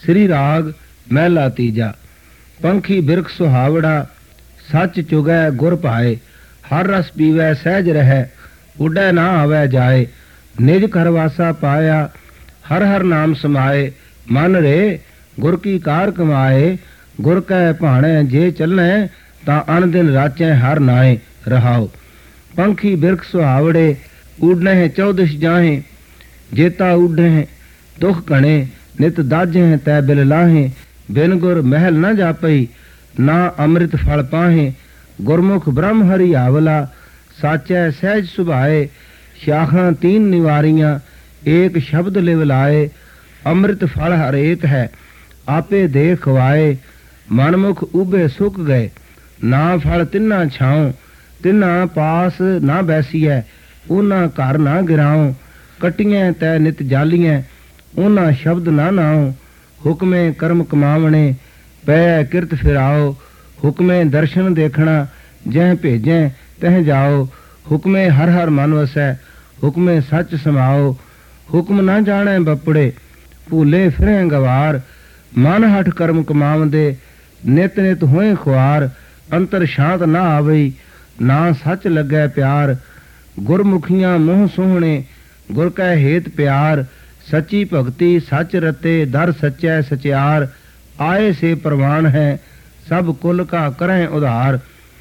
ਸ੍ਰੀ ਰਾਗ ਮਹਿਲਾ ਤੀਜਾ। ਪੰਖੀ ਬਿਰਖ ਸੁਹਾਵੜਾ ਸੱਚ ਚੁਗੈ ਗੁਰ ਭਾਏ। ਹਰ ਰਸ ਪੀਵੈ ਸਹਿਜ ਰਹਿ ਉੱਡੈ ਨਾ ਆਵੈ ਜਾਏ। ਨਿਜ ਘਰ ਵਾਸਾ ਪਾਇਆ ਹਰ ਹਰ ਨਾਮ ਸਮਾਏ। ਮਨ ਰੇ ਗੁਰ ਕੀ ਕਾਰ ਕਮਾਏ। ਗੁਰ ਕੈ ਭਾਣੈ ਜੇ ਚੱਲੈ ਤਾਂ ਅਨ ਦਿਨ ਰਾਚੈ ਹਰ ਨਾਏ। ਰਹਾਉ ਪੰਖੀ ਬਿਰਖ ਸੁਹਾਵੜੇ ਉਡਨਹਿ ਚੌਦਿਸ਼ ਜਾਹੇ। ਜੇਤਾ ਉਡਹਿ ਦੁਖ ਘਣੇ ਨਿਤ ਦਾਜਹਿ ਤੈ ਬਿਲ ਲਾਹੇ। ਬਿਨ ਗੁਰ ਮਹਿਲ ਨ ਜਾਪਈ ਨਾ ਅੰਮ੍ਰਿਤ ਫਲ ਪਾਹੇ। ਗੁਰਮੁਖ ਬ੍ਰਹਮ ਹਰੀ ਆਵਲਾ ਸਾਚੈ ਸਹਿਜ ਸੁਭਾਏ। ਸ਼ਾਖਾਂ ਤੀਨ ਨਿਵਾਰੀਆਂ ਏਕ ਸ਼ਬਦ ਲਿਵ ਲਾਏ। ਅੰਮ੍ਰਿਤ ਫਲ ਹਰ ਏਕ ਹੈ ਆਪੇ ਦੇ ਖਵਾਏ। ਮਨਮੁਖ ਉਭੇ ਸੁੱਕ ਗਏ ਨਾ ਫਲ ਤਿੰਨਾ ਛਾਉ। ਤਿੰਨਾ ਪਾਸ ਨਾ ਬੈਸੀਐ ਉਹਨਾਂ ਘਰ ਨਾ ਗਿਰਾਉ। ਕਟੀਆਂ ਤੈ ਨਿਤ ਜਾਲੀਆਂ ਉਹਨਾਂ ਸ਼ਬਦ ਨਾ ਨਾਉ। ਹੁਕਮੇ ਕਰਮ ਕਮਾਵਣੇ ਪੈ ਕਿਰਤ ਫਿਰਾਓ। ਹੁਕਮੇ ਦਰਸ਼ਨ ਦੇਖਣਾ ਜਹ ਭੇਜੈ ਤਹ ਜਾਓ। ਹੁਕਮੇ ਹਰ ਹਰ ਮਨ ਵਸੈ ਹੁਕਮੇ ਸੱਚ ਸਮਾਓ। ਹੁਕਮ ਨਾ ਜਾਣੈ ਬਪੜੇ ਭੂਲੇ ਫਿਰੈ ਗਵਾਰ। ਮਨ ਹਠ ਕਰਮ ਕਮਾਵੰਦੇ ਨਿਤ ਨਿਤ ਹੋਏ ਖੁਆਰ। ਅੰਤਰ ਸ਼ਾਂਤ ਨਾ ਆਵਈ ਨਾ ਸੱਚ ਲੱਗੈ ਪਿਆਰ। ਗੁਰਮੁਖੀਆਂ ਮੂੰਹ ਸੋਹਣੇ ਗੁਰ ਕੈ ਹੇਤ ਪਿਆਰ। ਸੱਚੀ ਭਗਤੀ ਸੱਚ ਰਤੇ ਦਰ ਸੱਚੈ ਸਚਿਆਰ। ਆਏ ਸੇ ਪ੍ਰਵਾਨ ਹੈ ਸਭ ਕੁਲ ਕਾ ਕਰਹਿ ਉਧਾਰ।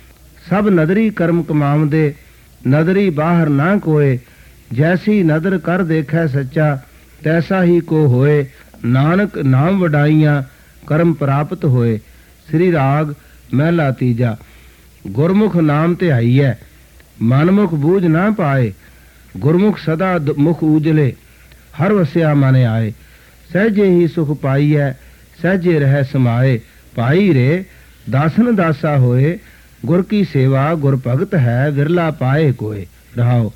ਸਭ ਨਦਰੀ ਕਰਮ ਕਮਾਵੰਦੇ ਨਦਰੀ ਬਾਹਰ ਨਾ ਕੋਏ। ਜੈਸੀ ਨਦਰ ਕਰ ਦੇਖੈ ਸੱਚਾ ਤੈਸਾ ਹੀ ਕੋ ਹੋਏ। ਨਾਨਕ ਨਾਮ ਵਡਾਈਆਂ ਕਰਮ ਪ੍ਰਾਪਤ ਹੋਏ। ਸ੍ਰੀ ਰਾਗ ਮਹਿਲਾ ਤੀਜਾ। ਗੁਰਮੁਖ ਨਾਮ ਧਿਆਈਐ ਮਨਮੁਖ ਬੂਝ ਨਾ ਪਾਏ। ਗੁਰਮੁਖ ਸਦਾ ਮੁਖ ਉਜਲੇ ਹਰ ਵਸਿਆ ਮਨ ਆਏ। ਸਹਿਜੇ ਹੀ ਸੁਖ ਪਾਈਐ ਸਹਿਜੇ ਰਹਿ ਸਮਾਏ। ਭਾਈ ਰੇ ਦਾਸਨ ਦਾਸਾ ਹੋਏ ਗੁਰ ਕੀ ਸੇਵਾ ਗੁਰ ਭਗਤ ਹੈ ਵਿਰਲਾ ਪਾਏ ਕੋਏ। ਰਹਾਓ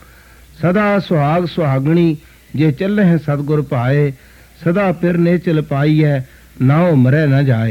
ਸਦਾ ਸੁਹਾਗ ਸੁਹਾਗਣੀ ਜੇ ਚੱਲਹਿ ਸਤਿਗੁਰ ਭਾਏ। ਸਦਾ ਪਿਰ ਨੇਚਲ ਪਾਈਐ ਨਾਉ ਮਰੈ ਨ ਜਾਏ।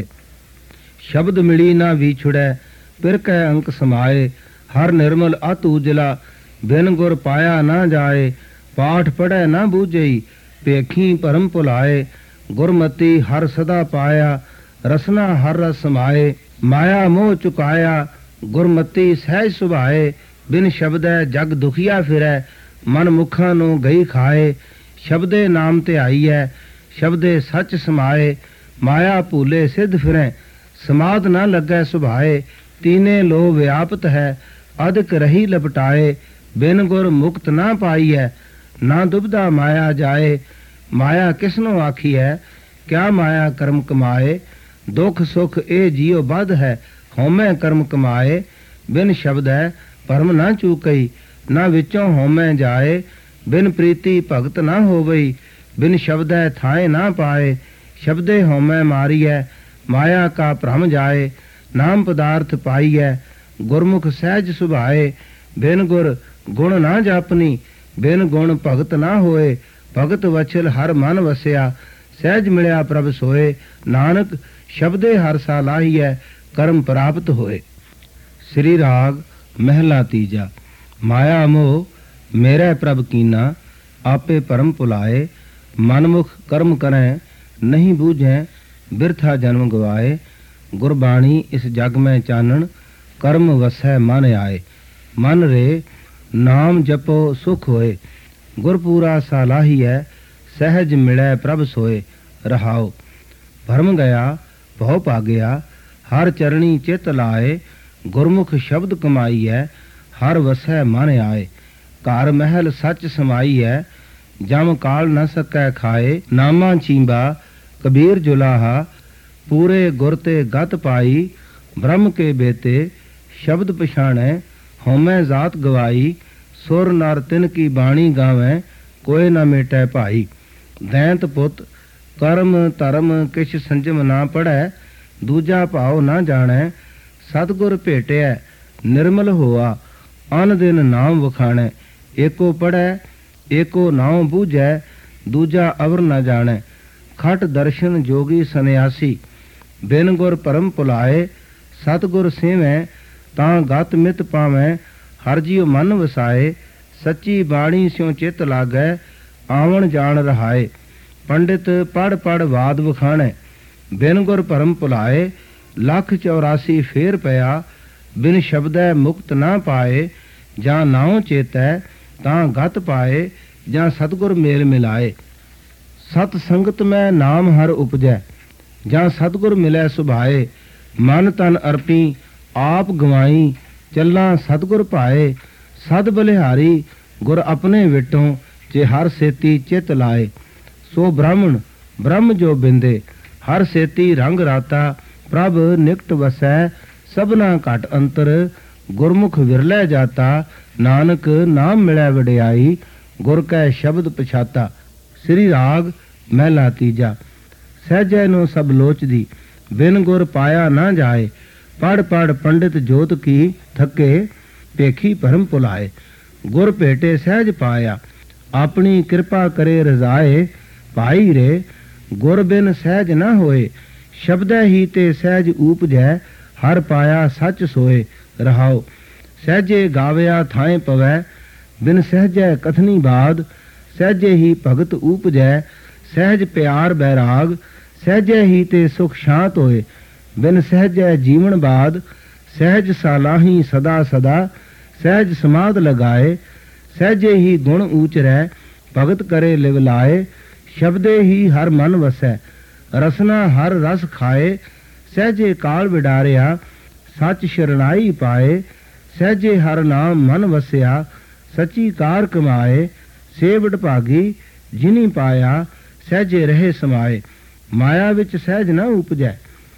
ਸ਼ਬਦ ਮਿਲੀ ਨਾ ਵਿਛੁੜੈ ਪਿਰ ਕੈ ਅੰਕ ਸਮਾਏ। ਹਰ ਨਿਰਮਲ ਅਤ ਉਜਲਾ ਬਿਨ ਗੁਰ ਪਾਇਆ ਨਾ ਜਾਏ। ਪਾਠ ਪੜੈ ਨਾ ਬੂਝਈ ਪੇਖੀ ਭਰਮ ਭੁਲਾਏ। ਗੁਰਮਤੀ ਹਰ ਸਦਾ ਪਾਇਆ ਰਸਨਾ ਹਰ ਰਸ ਸਮਾਏ। ਮਾਇਆ ਮੋਹ ਚੁਕਾਇਆ ਗੁਰਮਤੀ ਸਹਿਜ ਸੁਭਾਏ। ਬਿਨ ਸ਼ਬਦੈ ਜਗ ਦੁਖੀਆ ਫਿਰੈ ਮਨ ਮੁਖਾਂ ਨੂੰ ਗਈ ਖਾਏ। ਸ਼ਬਦੇ ਨਾਮ ਧਿਆਈਐ ਸ਼ਬਦੇ ਸੱਚ ਸਮਾਏ। ਮਾਇਆ ਭੂਲੇ ਸਿੱਧ ਫਿਰੈ ਸਮਾਧ ਨਾ ਲੱਗੈ ਸੁਭਾਏ। ਤੀਨੇ ਲੋ ਵਿਆਪਤ ਹੈ ਅਦਕ ਰਹੀ ਲਪਟਾਏ। ਬਿਨ ਗੁਰ ਮੁਕਤ ਨਾ ਪਾਈਐ ਨਾ ਦੁਬਦਾ ਮਾਇਆ ਜਾਏ। ਮਾਇਆ ਕਿਸਨੂੰ ਆਖੀਐ ਕਿਆ ਮਾਇਆ ਕਰਮ ਕਮਾਏ। ਦੁਖ ਸੁਖ ਇਹ ਜੀਉ ਬਧ ਹੈ ਹਉਮੈ ਕਰਮ ਕਮਾਏ। ਬਿਨ ਸ਼ਬਦੈ ਭਰਮ ਨਾ ਚੂਕਈ ਨਾ ਵਿੱਚੋਂ ਹਉਮੈ ਜਾਏ। ਬਿਨ ਪ੍ਰੀਤੀ ਭਗਤ ਨਾ ਹੋਵਈ ਬਿਨ ਸ਼ਬਦੈ ਥਾਏ ਨਾ ਪਾਏ। ਸ਼ਬਦੇ ਹਉਮੈ ਮਾਰੀਐ ਮਾਇਆ ਕਾ ਭ੍ਰਮ ਜਾਏ। ਨਾਮ ਪਦਾਰਥ ਪਾਈਐ ਗੁਰਮੁਖ ਸਹਿਜ ਸੁਭਾਏ। ਬਿਨ ਗੁਰ ਗੁਣ ਨਾ ਜਾਪਨੀ ਬਿਨ ਗੁਣ ਭਗਤ ਨਾ ਹੋਏ। ਭਗਤ ਵਛਲ ਹਰ ਮਨ ਵਸਿਆ ਸਹਿਜ ਮਿਲਿਆ ਪ੍ਰਭ ਸੋਏ। ਨਾਨਕ ਸ਼ਬਦੇ ਹਰ ਸਾਲਾਹੀਐ ਕਰਮ ਪ੍ਰਾਪਤ ਹੋਏ। ਸ੍ਰੀ ਰਾਗ ਮਹਿਲਾ ਤੀਜਾ। ਮਾਇਆ ਮੋਹ ਮੇਰੇ ਪ੍ਰਭ ਕੀਨਾ ਆਪੇ ਭਰਮ ਭੁਲਾਏ। ਮਨਮੁਖ ਕਰਮ ਕਰੈ ਨਹੀਂ ਬੂਝੈ ਬਿਰਥਾ ਜਨਮ ਗਵਾਏ। ਗੁਰਬਾਣੀ ਇਸ ਜਗ ਮੈਂ ਚਾਨਣ ਕਰਮ ਵਸੈ ਮਨ ਆਏ। ਮਨ ਰੇ ਨਾਮ ਜਪੋ ਸੁਖ ਹੋਏ ਗੁਰਪੂਰਾ ਸਾਲਾਹੀਐ ਸਹਿਜ ਮਿਲੈ ਪ੍ਰਭ ਸੋਏ। ਰਹਾਉ ਭਰਮ ਗਿਆ ਭਉ ਭਾਗਿਆ ਹਰ ਚਰਣੀ ਚਿਤ ਲਾਏ। ਗੁਰਮੁਖ ਸ਼ਬਦ ਕਮਾਈਐ ਹਰ ਵਸੈ ਮਨ ਆਏ। ਘਰ ਮਹਿਲ ਸੱਚ ਸਮਾਈਐ ਜਮ ਕਾਲ ਨ ਸਕੈ ਖਾਏ। ਨਾਮਾ ਚੀਂਬਾ ਕਬੀਰ ਜੁਲਾਹਾ ਪੂਰੇ ਗੁਰ ਤੇ ਗਤ ਪਾਈ। ਬ੍ਰਹਮ ਕੇ ਬੇਤੇ ਸ਼ਬਦ ਪਛਾਣੈ ਹਉਮੈ ਜ਼ਾਤ ਗਵਾਈ। ਸੁਰ ਨਰ ਤਿਨ ਕੀ ਬਾਣੀ ਗਾਵੈ ਕੋਇ ਨ ਮੇਟੈ ਭਾਈ। ਦੈਂਤ ਪੁੱਤ ਕਰਮ ਧਰਮ ਕਿਛ ਸੰਜਮ ਨਾ ਪੜੈ ਦੂਜਾ ਭਾਉ ਨਾ ਜਾਣੈ। ਸਤਿਗੁਰ ਭੇਟਿਐ ਨਿਰਮਲ ਹੋਆ ਅਨ ਦਿਨ ਨਾਮ ਵਖਾਣੈ। ਏਕੋ ਪੜੈ ਏਕੋ ਨਾਉ ਬੂਝੈ ਦੂਜਾ ਅਵਰ ਨ ਜਾਣੈ। ਖਟ ਦਰਸ਼ਨ ਜੋਗੀ ਸੰਨਿਆਸੀ ਬਿਨ ਗੁਰ ਭਰਮ ਭੁਲਾਏ। ਸਤਿਗੁਰ ਸੇਵੈ ਤਾਂ ਗਤ ਮਿਤ ਪਾਵੈ ਹਰ ਜੀਉ ਮਨ ਵਸਾਏ। ਸੱਚੀ ਬਾਣੀ ਸਿਉ ਚਿਤ ਲਾਗੈ ਆਵਣ ਜਾਣ ਰਹਾਏ। ਪੰਡਿਤ ਪੜ ਪੜ ਵਾਦ ਵਖਾਣੈ ਬਿਨ ਗੁਰ ਭਰਮ ਭੁਲਾਏ, ਲੱਖ 84 ਫੇਰ ਪਿਆ, ਬਿਨ ਸ਼ਬਦੈ ਮੁਕਤ ਨਾ ਪਾਏ। ਜਾਂ ਨਾਉ ਚੇਤੈ ਤਾਂ ਗਤ ਪਾਏ, ਜਾਂ ਸਤਿਗੁਰ ਮੇਲ ਮਿਲਾਏ। ਸਤ ਸੰਗਤ ਮੈਂ ਨਾਮ ਹਰ ਉਪਜੈ, ਜਾਂ ਸਤਿਗੁਰ ਮਿਲੈ ਸੁਭਾਏ। ਮਨ ਤਨ ਅਰਪੀ ਆਪ ਗਵਾਈ, ਚੱਲਾਂ ਸਤਿਗੁਰ ਭਾਏ। ਸਦ ਬਲਿਹਾਰੀ ਗੁਰ ਆਪਣੇ ਵਿਟੋਂ, ਜੇ ਹਰ ਸੇਤੀ ਚਿਤ ਲਾਏ। ਸੋ ਬ੍ਰਾਹਮਣ ਬ੍ਰਹਮ ਜੋ ਬਿੰਦੇ, ਹਰ ਸੇਤੀ ਰੰਗ ਰਾਤਾ। ਪ੍ਰਭ ਨਿਕਟ ਵਸੈ ਸਭਨਾ ਘਟ ਅੰਤਰ, ਗੁਰਮੁਖ ਵਿਰਲੇ ਜਾਤਾ। ਨਾਨਕ ਨਾਮ ਮਿਲੈ ਵਡਿਆਈ, ਗੁਰ ਕੈ ਸ਼ਬਦ ਪਛਾਤਾ। ਸ੍ਰੀ ਰਾਗ ਮਹਿਲਾ ਤੀਜਾ। ਸਹਿਜੈ ਨੂੰ ਸਭ ਲੋਚਦੀ, ਬਿਨ ਗੁਰ ਪਾਇਆ ਨਾ ਜਾਏ। ਪੜ ਪੜ ਪੰਡਿਤ ਜੋਤ ਕੀ, ਥਕੇ ਭੇਖੀ ਭਰਮ ਭੁਲਾਏ। ਗੁਰ ਭੇਟੇ ਸਹਿਜ ਪਾਇਆ, ਆਪਣੀ ਕਿਰਪਾ ਕਰੇ ਰਜ਼ਾਏ। ਭਾਈ ਰੇ ਗੁਰ ਬਿਨ ਸਹਿਜ ਨਾ ਹੋਏ, ਸ਼ਬਦੈ ਹੀ ਤੇ ਸਹਿਜ ਊਪਜੈ। ਹਰ ਪਾਇਆ ਸੱਚ ਸੋਏ ਰਹਾਓ। ਸਹਿਜੇ ਗਾਵਿਆ ਥਾਏ ਪਵੈ, ਬਿਨ ਸਹਿਜੈ ਕਥਨੀ ਬਾਦ। ਸਹਿਜੇ ਹੀ ਭਗਤ ਊਪਜੈ, ਸਹਿਜ ਪਿਆਰ ਬੈਰਾਗ। ਸਹਿਜੇ ਹੀ ਤੇ ਸੁਖ ਸ਼ਾਂਤ ਹੋਏ, ਬਿਨ ਸਹਿਜੈ ਜੀਵਨ ਬਾਦ। ਸਹਿਜ ਸਾਲਾਹੀ ਸਦਾ ਸਦਾ, ਸਹਿਜ ਸਮਾਧ ਲਗਾਏ। ਸਹਿਜੇ ਹੀ ਗੁਣ ਊਚਰੈ, ਭਗਤ ਕਰੇ ਲਿਵ ਲਾਏ। ਸ਼ਬਦੇ ਹੀ ਹਰ ਮਨ ਵਸੈ, ਰਸਨਾ ਹਰ ਰਸ ਖਾਏ। ਸਹਿਜੇ ਕਾਲ ਵਿਡਾਰਿਆ, ਸੱਚ ਸ਼ਰਣਾਈ ਪਾਏ। ਸਹਿਜੇ ਹਰ ਨਾਮ ਮਨ ਵਸਿਆ, ਸੱਚੀ ਕਾਰ ਕਮਾਏ। ਸੇਵਡ ਭਾਗੀ ਜਿਨੀ ਪਾਇਆ, ਸਹਿਜੇ ਰਹੇ ਸਮਾਏ। ਮਾਇਆ ਵਿੱਚ ਸਹਿਜ ਨਾ ਉਪਜੈ,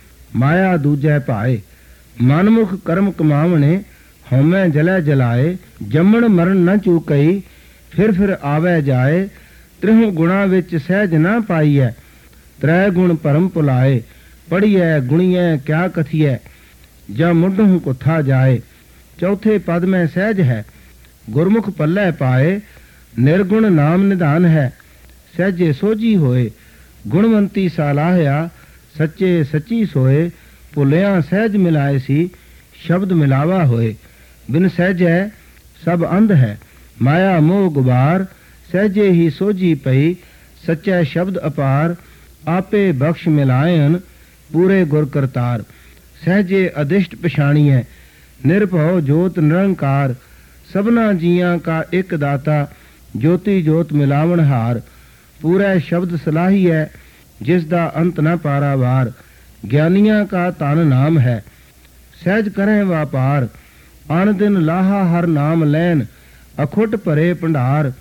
ਮਾਇਆ ਦੂਜੈ ਭਾਏ। ਮਨਮੁਖ ਕਰਮ ਕਮਾਵਣੇ, ਹਉਮੈ ਜਲੈ ਜਲਾਏ। ਜੰਮਣ ਮਰਨ ਨ ਚੂਕਈ, ਫਿਰ ਆਵੈ ਜਾਏ। ਤ੍ਰਿਹੁ ਗੁਣਾ ਵਿੱਚ ਸਹਿਜ ਨਾ ਪਾਈਐ, ਤ੍ਰੈ ਗੁਣ ਭਰਮ ਭੁਲਾਏ। ਪੜੀਐ ਗੁਣੀਐ ਕਿਆ ਕਥੀਐ, ਜਾਂ ਮੁੱਢੋਂ ਕੁੱਥਾ ਜਾਏ। ਚੌਥੇ ਪਦ ਮੈਂ ਸਹਿਜ ਹੈ, ਗੁਰਮੁਖ ਪੱਲੇ ਪਾਏ। ਨਿਰਗੁਣ ਨਾਮ ਨਿਧਾਨ ਹੈ, ਸਹਿਜੇ ਸੋਝੀ ਹੋਏ। ਗੁਣਵੰਤੀ ਸਾਲਾਹਿਆ, ਸੱਚੇ ਸੱਚੀ ਸੋਏ। ਭੁੱਲਿਆ ਸਹਿਜ ਮਿਲਾਏ ਸੀ, ਸ਼ਬਦ ਮਿਲਾਵਾ ਹੋਏ। ਬਿਨ ਸਹਿਜੈ ਸਭ ਅੰਧ ਹੈ, ਮਾਇਆ ਮੋਹ ਗੁਬਾਰ। ਸਹਿਜੇ ਹੀ ਸੋਝੀ ਪਈ, ਸੱਚੈ ਸ਼ਬਦ ਅਪਾਰ। ਆਪੇ ਬਖਸ਼ ਮਿਲਾਇਨ, ਪੂਰੇ ਗੁਰ ਕਰਤਾਰ। ਸਹਿਜੇ ਅਦਿਸ਼ਟ ਪਛਾਣੀਐ, ਨਿਰਭਉ ਜੋਤ ਨਿਰੰਕਾਰ। ਸਭਨਾ ਜੀਆਂ ਕਾ ਇੱਕ ਦਾਤਾ, ਜੋਤੀ ਜੋਤ ਮਿਲਾਵਣ ਹਾਰ। ਪੂਰਾ ਸ਼ਬਦ ਸਲਾਹੀਐ, ਜਿਸ ਦਾ ਅੰਤ ਨ ਪਾਰਾਵਾਰ। ਗਿਆਨੀਆਂ ਕਾ ਧਨ ਨਾਮ ਹੈ, ਸਹਿਜ ਕਰਹਿ ਵਾਪਾਰ। ਅਨ ਦਿਨ ਲਾਹਾ ਹਰ ਨਾਮ ਲੈਨ, ਅਖੁੱਟ ਭਰੇ ਭੰਡਾਰ।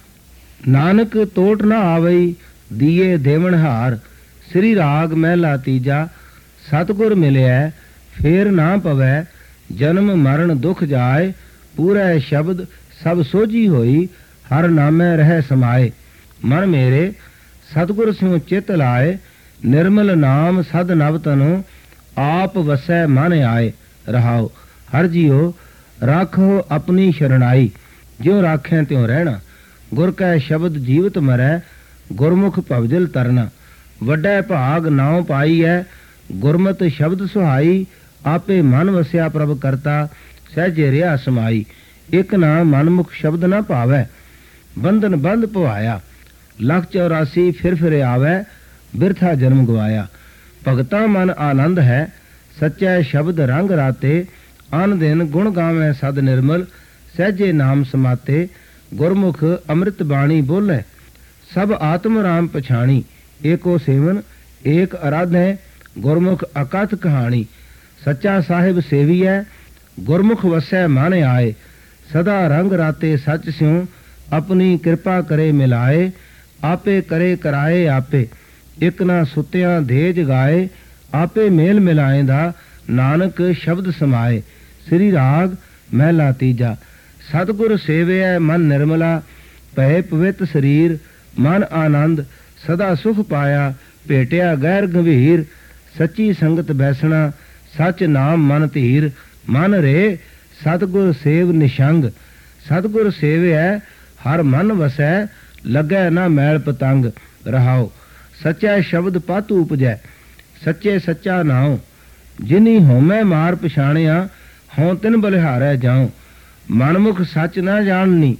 ਨਾਨਕ ਤੋਟ ਨ ਆਵਈ, ਦੀਏ ਦੇਵਨ ਹਾਰ। ਸ੍ਰੀ ਰਾਗ ਮਹਿਲਾ ਤੀਜਾ। ਸਤਿਗੁਰ ਮਿਲਿਆ ਫੇਰ ਨਾ ਪਵੈ, ਜਨਮ ਮਰਨ ਦੁਖ ਜਾਏ। ਪੂਰਾ ਸ਼ਬਦ ਸਭ ਸੋਝੀ ਹੋਈ, ਹਰ ਨਾਮੈ ਰਹਿ ਸਮਾਏ। ਮਨ ਮੇਰੇ ਸਤਿਗੁਰ ਸਿਉ ਚਿਤ ਲਾਏ, ਨਿਰਮਲ ਨਾਮ ਸਦ ਨਵ ਤਨੁ। ਆਪ ਵਸੈ ਮਨ ਆਏ ਰਹਾਓ। ਹਰ ਜੀਓ ਰਾਖੋ ਆਪਣੀ ਸ਼ਰਣਾਈ, ਜਿਉ ਰਾਖੈ ਤਿਉ ਰਹਿਣਾ। ਗੁਰ ਕੈ ਸ਼ਬਦ ਜੀਵਤ ਮਰੈ, ਗੁਰਮੁਖ ਭਵਜਲ ਤਰਨਾ। ਵੱਡਾ ਭਾਗ ਨਾਉ ਪਾਈਐ, ਗੁਰਮਤਿ ਸ਼ਬਦ ਸੁਹਾਈ। ਆਪੇ ਮਨ ਵਸਿਆ ਪ੍ਰਭ ਕਰਤਾ, ਸਹਿਜੇ ਰਿਹਾ ਸਮਾਈ। ਇਕ ਨਾ ਮਨਮੁਖ ਸ਼ਬਦ ਨਾ ਭਾਵੈ, ਬੰਧਨ ਬੰਧ ਪਵਾਇਆ। ਲੱਖ 84 ਫਿਰ ਆਵੈ, ਬਿਰਥਾ ਜਨਮ ਗਵਾਇਆ। ਭਗਤਾ ਮਨ ਆਨੰਦ ਹੈ, ਸੱਚੈ ਸ਼ਬਦ ਰੰਗ ਰਾਤੇ। ਅਨ ਦਿਨ ਗੁਣ ਗਾਵੈ ਸਦ ਨਿਰਮਲ, ਸਹਿਜੇ ਨਾਮ ਸਮਾਤੇ। ਗੁਰਮੁਖ ਅੰਮ੍ਰਿਤ ਬਾਣੀ ਬੋਲੇ, ਸਭ ਆਤਮ ਰਾਮ ਪਛਾਣੀ। ਏਕੋ ਸੇਵਨ ਏਕ ਅਰਾਧੈ, ਗੁਰਮੁਖ ਅਕਥ ਕਹਾਣੀ। ਸੱਚਾ ਸਾਹਿਬ ਸੇਵੀਐ, ਗੁਰਮੁਖ ਵਸੈ ਮਨ ਆਏ। ਸਦਾ ਰੰਗ ਰਾਤੇ ਸੱਚ ਸਿਉ, ਆਪਣੀ ਕਿਰਪਾ ਕਰੇ ਮਿਲਾਏ। ਆਪੇ ਕਰੇ ਕਰਾਏ ਆਪੇ, ਇਕ ਨਾ ਸੁਤਿਆਂ ਦੇ ਜਗਾਏ। ਆਪੇ ਮੇਲ ਮਿਲਾਏਂਦਾ, ਨਾਨਕ ਸ਼ਬਦ ਸਮਾਏ। ਸ੍ਰੀ ਰਾਗ ਮਹਿਲਾ ਤੀਜਾ। ਸਤਿਗੁਰ ਸੇਵਿਐ ਮਨ ਨਿਰਮਲਾ, ਭਏ ਪਵਿੱਤ ਸਰੀਰ। ਮਨ ਆਨੰਦ ਸਦਾ ਸੁਖ ਪਾਇਆ, ਭੇਟਿਆ ਗੈਰ ਗੰਭੀਰ। ਸੱਚੀ ਸੰਗਤ ਬੈਸਣਾ, ਸੱਚ ਨਾਮ ਮਨ ਧੀਰ। ਮਨ ਰੇ ਸਤਿਗੁਰ ਸੇਵ ਨਿਸ਼ੰਗ, ਸਤਿਗੁਰ ਸੇਵਿਐ ਹਰ ਮਨ ਵਸੈ। ਲੱਗੈ ਨਾ ਮੈਲ ਪਤੰਗ ਰਹਾਓ। ਸੱਚਾ ਸ਼ਬਦ ਪਤ ਉਪਜੈ, ਸੱਚੇ ਸੱਚਾ ਨਾਉ। ਜਿਨੀ ਹਉਮੈ ਮਾਰ ਪਛਾਣਿਆ, ਹਉ ਤਿਨ ਬਲਿਹਾਰੈ ਜਾਉ। ਮਨਮੁਖ ਸੱਚ ਨਾ ਜਾਣਨੀ,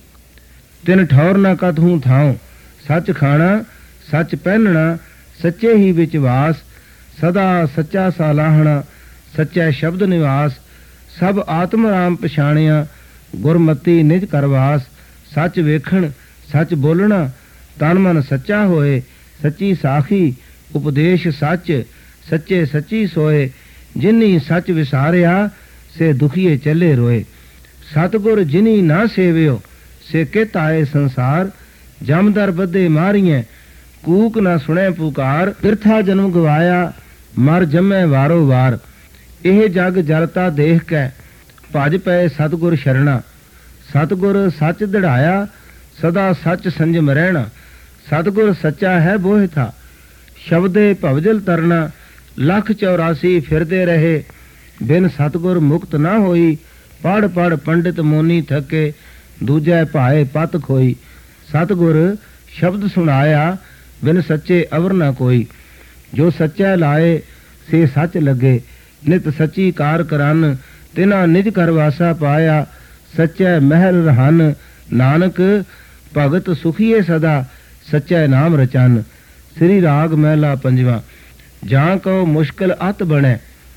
ਤਿਨ ਠੌਰ ਨਾ ਕਤਹੂ ਥਾਉ। ਸੱਚ ਖਾਣਾ ਸੱਚ ਪਹਿਨਣਾ, ਸੱਚੇ ਹੀ ਵਿੱਚ ਵਾਸ। ਸਦਾ ਸੱਚਾ ਸਾਲਾਹਣਾ, ਸੱਚੈ ਸ਼ਬਦ ਨਿਵਾਸ, ਸਭ ਆਤਮ ਰਾਮ ਪਛਾਣਿਆ, ਗੁਰਮਤੀ ਨਿਜ ਕਰਵਾਸ। ਸੱਚ ਵੇਖਣ ਸੱਚ ਬੋਲਣਾ, ਤਨ ਮਨ ਸੱਚਾ ਹੋਏ, ਸੱਚੀ ਸਾਖੀ ਉਪਦੇਸ਼ ਸੱਚ, ਸੱਚੇ ਸੱਚੀ ਸੋਏ। ਜਿਨੀ ਸੱਚ ਵਿਸਾਰਿਆ, ਸੇ ਦੁਖੀਏ ਚੱਲੇ ਰੋਏ। ਸਤਿਗੁਰ ਜਿਨੀ ਨਾ ਸੇਵਿਓ, ਸੇ ਕਿਤ ਆਏ ਸੰਸਾਰ। ਜਮਦਰ ਬੱਧੇ ਮਾਰੀਐ, ਕੂਕ ਨਾ ਸੁਣੈ ਪੁਕਾਰ। ਬਿਰਥਾ ਜਨਮ ਗਵਾਇਆ, ਮਰ ਜੰਮੈ ਵਾਰੋ ਵਾਰ। ਇਹ ਜਗ ਜਲਤਾ ਦੇਖ ਕੇ, ਭਜ ਪਏ ਸਤਿਗੁਰ ਸ਼ਰਣਾ। ਸਤਿਗੁਰ ਸੱਚ ਦ੍ਰਿੜਾਇਆ, ਸਦਾ ਸੱਚ ਸੰਜਮ ਰਹਿਣਾ। ਸਤਿਗੁਰ ਸੱਚਾ ਹੈ ਬੋਹਿ ਥਾ, ਸ਼ਬਦੇ ਭਵਜਲ ਤਰਨਾ। ਲੱਖ 84 ਫਿਰਦੇ ਰਹੇ, ਬਿਨ ਸਤਿਗੁਰ ਮੁਕਤ ਨਾ ਹੋਈ। ਪੜ ਪੜ ਪੰਡਿਤ ਮੋਨੀ ਥਕੇ, ਦੂਜੈ ਭਾਏ ਪਤ ਖੋਈ। ਸਤਿਗੁਰ ਸ਼ਬਦ ਸੁਣਾਇਆ, ਬਿਨ ਸੱਚੇ ਅਵਰ ਨਾ ਕੋਈ। ਜੋ ਸੱਚੈ ਲਾਏ, ਸੇ ਸੱਚ ਲੱਗੇ, ਨਿਤ ਸੱਚੀ ਕਾਰ ਕਰਨ। ਤਿਨਾ ਨਿਜ ਕਰਵਾਸਾ ਪਾਇਆ, ਸੱਚੈ ਮਹਿਲ ਰਹਨ। ਨਾਨਕ ਭਗਤ ਸੁਖੀਏ ਸਦਾ, ਸੱਚੈ ਨਾਮ ਰਚਨ। ਸ੍ਰੀ ਰਾਗ ਮਹਿਲਾ ਪੰਜਵਾ। ਜਾਂ ਕਉ ਮੁਸ਼ਕਿਲ ਅਤ ਬਣੈ,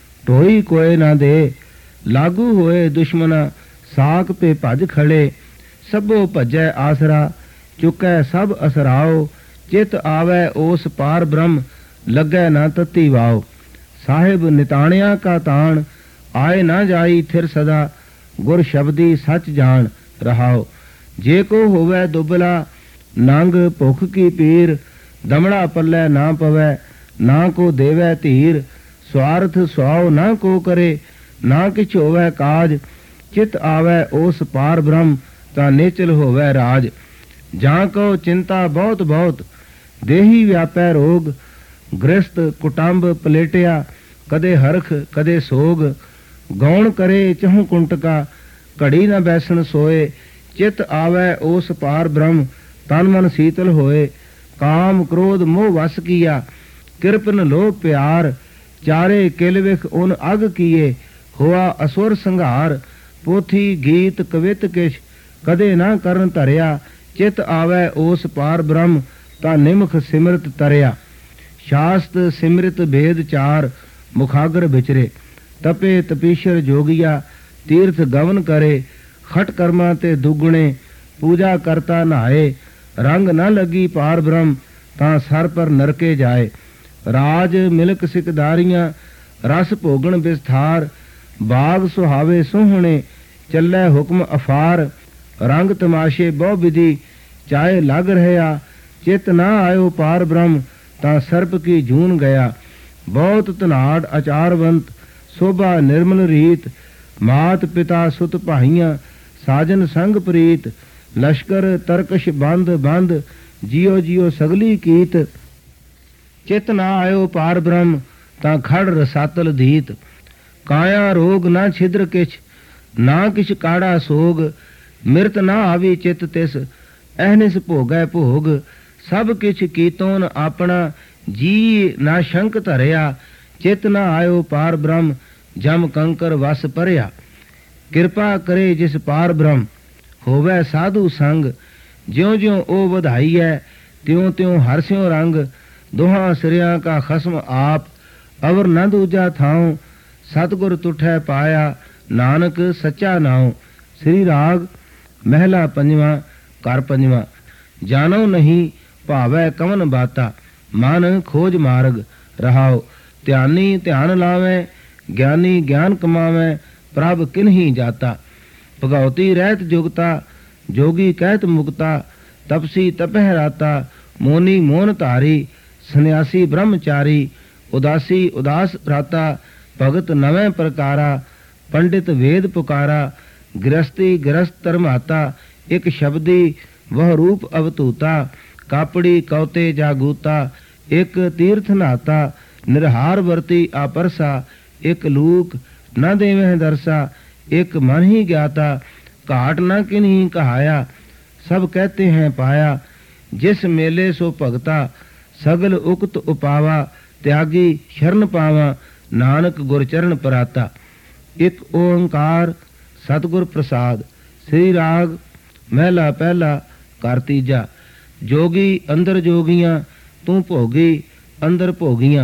ਢੋਈ ਕੋਏ ਨਾ ਦੇ। ਲਾਗੂ ਹੋਏ ਦੁਸ਼ਮਨਾ, ਸਾਕ ਪੇ ਭਜ ਖੜੇ। ਸਭੋ ਭਜੈ ਆਸਰਾ, ਚੁਕੈ ਸਭ ਅਸਰਾਓ। ਚਿਤ ਆਵੈ ਉਸ ਪਾਰ ਬ੍ਰਹਮ, ਲੱਗੈ ਨਾ ਤਤੀ ਵਾਓ। ਸਾਹਿਬ ਨਿਤਾਣਿਆ ਕਾ ਤਾਣ, ਆਏ ਨਾ ਜਾਈ ਥਿਰ ਸਦਾ। ਗੁਰ ਸ਼ਬਦੀ ਸੱਚ ਜਾਣ ਰਹਾਓ। ਜੇ ਕੋ ਹੋਵੈ ਦੁਬਲਾ, ਨੰਗ ਭੁੱਖ ਕੀ ਪੀਰ। ਦਮੜਾ ਪੱਲੇ ਨਾ ਪਵੈ, ਨਾ ਕੋ ਦੇਵੈ ਧੀਰ। ਸਵਾਰਥ ਸੁਆਉ ਨਾ ਕੋ ਕਰੇ, ਨਾ ਕਿਛ ਹੋਵੈ ਕਾਜ। ਚਿਤ ਆਵੈ ਉਸ ਪਾਰ ਬ੍ਰਹਮ, ਤਾਂ ਨੇਚਲ ਹੋਵੈ ਰਾਜ। ਜਾਂ ਕੋ ਚਿੰਤਾ ਬਹੁਤ ਬਹੁਤ, ਦੇਹੀ ਵਿਆਪੈ ਰੋਗ। ਗ੍ਰਸਤ ਕੁਟੰਬ ਪਲੇਟਿਆ, ਕਦੇ ਹਰਖ ਕਦੇ ਸੋਗ। ਗੌਣ ਕਰੇ ਚਹੁ ਕੁੰਟਕਾ, ਘੜੀ ਨਾ ਬੈਸਣ ਸੋਏ। ਚਿਤ ਆਵੈ ਉਸ ਪਾਰ ਬ੍ਰਹਮ, ਤਨ ਮਨ ਸੀਤਲ ਹੋਏ। ਕਾਮ ਕ੍ਰੋਧ ਮੋਹ ਵਸ ਕੀਆ, ਕਿਰਪਨ ਲੋਭ ਪਿਆਰ। ਚਾਰੇ ਕਿਲ ਵਿਖ ਉਨ ਅਗ ਕੀਏ, ਹੋਆ ਅਸੁਰ ਸੰਘਾਰ। ਪੋਥੀ ਗੀਤ ਕਵਿਤ ਕਿਛ, ਕਦੇ ਨਾ ਕਰਨ ਧਰਿਆ। ਚਿਤ ਆਵੈ ਉਸ ਪਾਰ ਬ੍ਰਹਮ, ਤਾਂ ਨਿਮਖ ਸਿਮਰਤ ਤਰਿਆ। ਸ਼ਾਸਤ ਸਿਮਰਿਤ ਭੇਦ ਚਾਰ, ਮੁਖਾਗਰ ਵਿਚਰੇ। ਤਪੇ ਤਪੀਸ਼ਰ ਜੋਗੀਆ, ਤੀਰਥ ਗਵਨ ਕਰੇ। ਖਟ ਕਰਮਾਂ ਤੇ ਦੁਗਣੇ, ਪੂਜਾ ਕਰਤਾ ਨਹਾਏ। ਰੰਗ ਨਾ ਲੱਗੀ ਪਾਰ ਬ੍ਰਹਮ, ਤਾਂ ਸਰ ਪਰ ਨਰਕੇ ਜਾਏ। ਰਾਜ ਮਿਲਕ ਸਿਕਦਾਰੀਆਂ, ਰਸ ਭੋਗਣ ਵਿਸਥਾਰ। ਬਾਗ ਸੁਹਾਵੇ ਸੋਹਣੇ, ਚੱਲੇ ਹੁਕਮ ਅਫਾਰ। ਰੰਗ ਤਮਾਸ਼ੇ ਬਹੁ ਵਿਧੀ, ਚਾਹੇ ਲੱਗ ਰਹਿਆ। ਚਿਤ ਨਾ ਆਇਓ ਪਾਰ ਬ੍ਰਹਮ, ਤਾਂ ਸਰਪ ਕੀ ਜੂਨ ਗਿਆ। ਬਹੁਤ ਧਨਾੜ ਆਚਾਰਵੰਤ, ਸੋਭਾ ਨਿਰਮਲ ਰੀਤ। ਮਾਤ ਪਿਤਾ ਸੁਤ ਭਾਈਆਂ, ਸਾਜਨ ਸੰਗ ਪ੍ਰੀਤ। ਲਸ਼ਕਰ ਤਰਕਸ਼ ਬੰਦ ਬੰਦ, ਜਿਉ ਜਿਉ ਸਗਲੀ ਕੀਤ। ਚਿਤ ਨਾ ਆਇਓ ਪਾਰ ਬ੍ਰਹਮ, ਤਾਂ ਖੜ ਰਸਾਤਲ ਧੀਤ। ਕਾਇਆ ਰੋਗ ਨਾ ਛਿਦਰ ਕਿਛ, ਨਾ ਕਿਛ ਕਾੜਾ ਸੋਗ। ਮਿਰਤ ਨਾ ਆਵੀ ਚਿਤ ਤਿਸ, ਅਹਨਿਸ ਭੋਗੈ ਭੋਗ। ਸਭ ਕਿਛ ਕੀਤੋਨ ਆਪਣਾ, ਜੀ ਨਾ ਸ਼ੰਕ ਧਰਿਆ। ਚਿਤ ਨਾ ਆਇਓ ਪਾਰ ਬ੍ਰਹਮ, ਜਮ ਕੰਕਰ ਵਸ ਪਰਿਆ। ਕਿਰਪਾ ਕਰੇ ਜਿਸ ਪਾਰ ਬ੍ਰਹਮ, ਹੋਵੈ ਸਾਧੂ ਸੰਗ। ਜਿਉ ਜਿਉ ਉਹ ਵਧਾਈਐ, ਤਿਉ ਤਿਉ ਹਰਸਿਓ ਰੰਗ। ਦੋਹਾਂ ਸਿਰਿਆਂ ਕਾ ਖਸਮ ਆਪ, ਅਵਰ ਨ ਦੂਜਾ ਥਾਉ। ਸਤਿਗੁਰ ਤੁਠੈ ਪਾਇਆ, ਨਾਨਕ ਸੱਚਾ ਨਾਉ। ਸ੍ਰੀ ਰਾਗ ਮਹਿਲਾ ਪੰਜਵਾ, ਘਰ ਪੰਜਵਾ। ਜਾਣੋ ਨਹੀਂ ਭਾਵੈ ਕਵਨ ਬਾਤਾ, ਮਨ ਖੋਜ ਮਾਰਗ ਰਹਾਉ। ਧਿਆਨੀ ਧਿਆਨ ਲਾਵੈ, ਗਿਆਨੀ ਗਿਆਨ ਕਮਾਵੈ। ਪ੍ਰਭ ਕਿਨਹੀ ਜਾਤਾ, ਭਗਉਤੀ ਰਹਿਤ ਜੁਗਤਾ। ਜੋਗੀ ਕਹਿਤ ਮੁਕਤਾ, ਤਪਸੀ ਤਪਹਿ ਰਾਤਾ। ਮੋਨੀ ਮੋਨ ਧਾਰੀ, ਸੰਨਿਆਸੀ ਬ੍ਰਹਮਚਾਰੀ। ਉਦਾਸੀ ਉਦਾਸ ਭਰਾਤਾ, ਭਗਤ ਨਵੇਂ ਪ੍ਰਕਾਰਾ। ਪੰਡਿਤ ਵੇਦ ਪੁਕਾਰਾ, ਗ੍ਰਸਤੀ ਗ੍ਰਸਤ ਧਰਮਾਤਾ। ਇੱਕ ਸ਼ਬਦੀ ਵਹ ਰੂਪ ਅਵਤੂਤਾ। ਕਾਪੜੀ ਕੌਤੇ ਜਾਗੂਤਾ, ਇੱਕ ਤੀਰਥ ਨਾਤਾ। ਨਿਰਹਾਰ ਵਰਤੀ ਆਪਰਸਾ, ਇੱਕ ਲੂਕ ਨਾ ਦੇਵਹਿ ਦਰਸਾ। ਇੱਕ ਮਨ ਹੀ ਗਿਆਤਾ, ਘਾਟ ਨਾ ਕਿਨਹੀ ਕਹਾਇਆ। ਸਭ ਕਹਤੇ हैं पाया, जिस मेले सो भगता। सगल उक्त उपावा, त्यागी शरण पावा। नानक गुरचरण पराता। एक ओंकार सतगुर प्रसाद। श्री राग महला पहला, कर तीजा। जोगी अंदर जोगियां, तू भोगी अंदर भोगियां।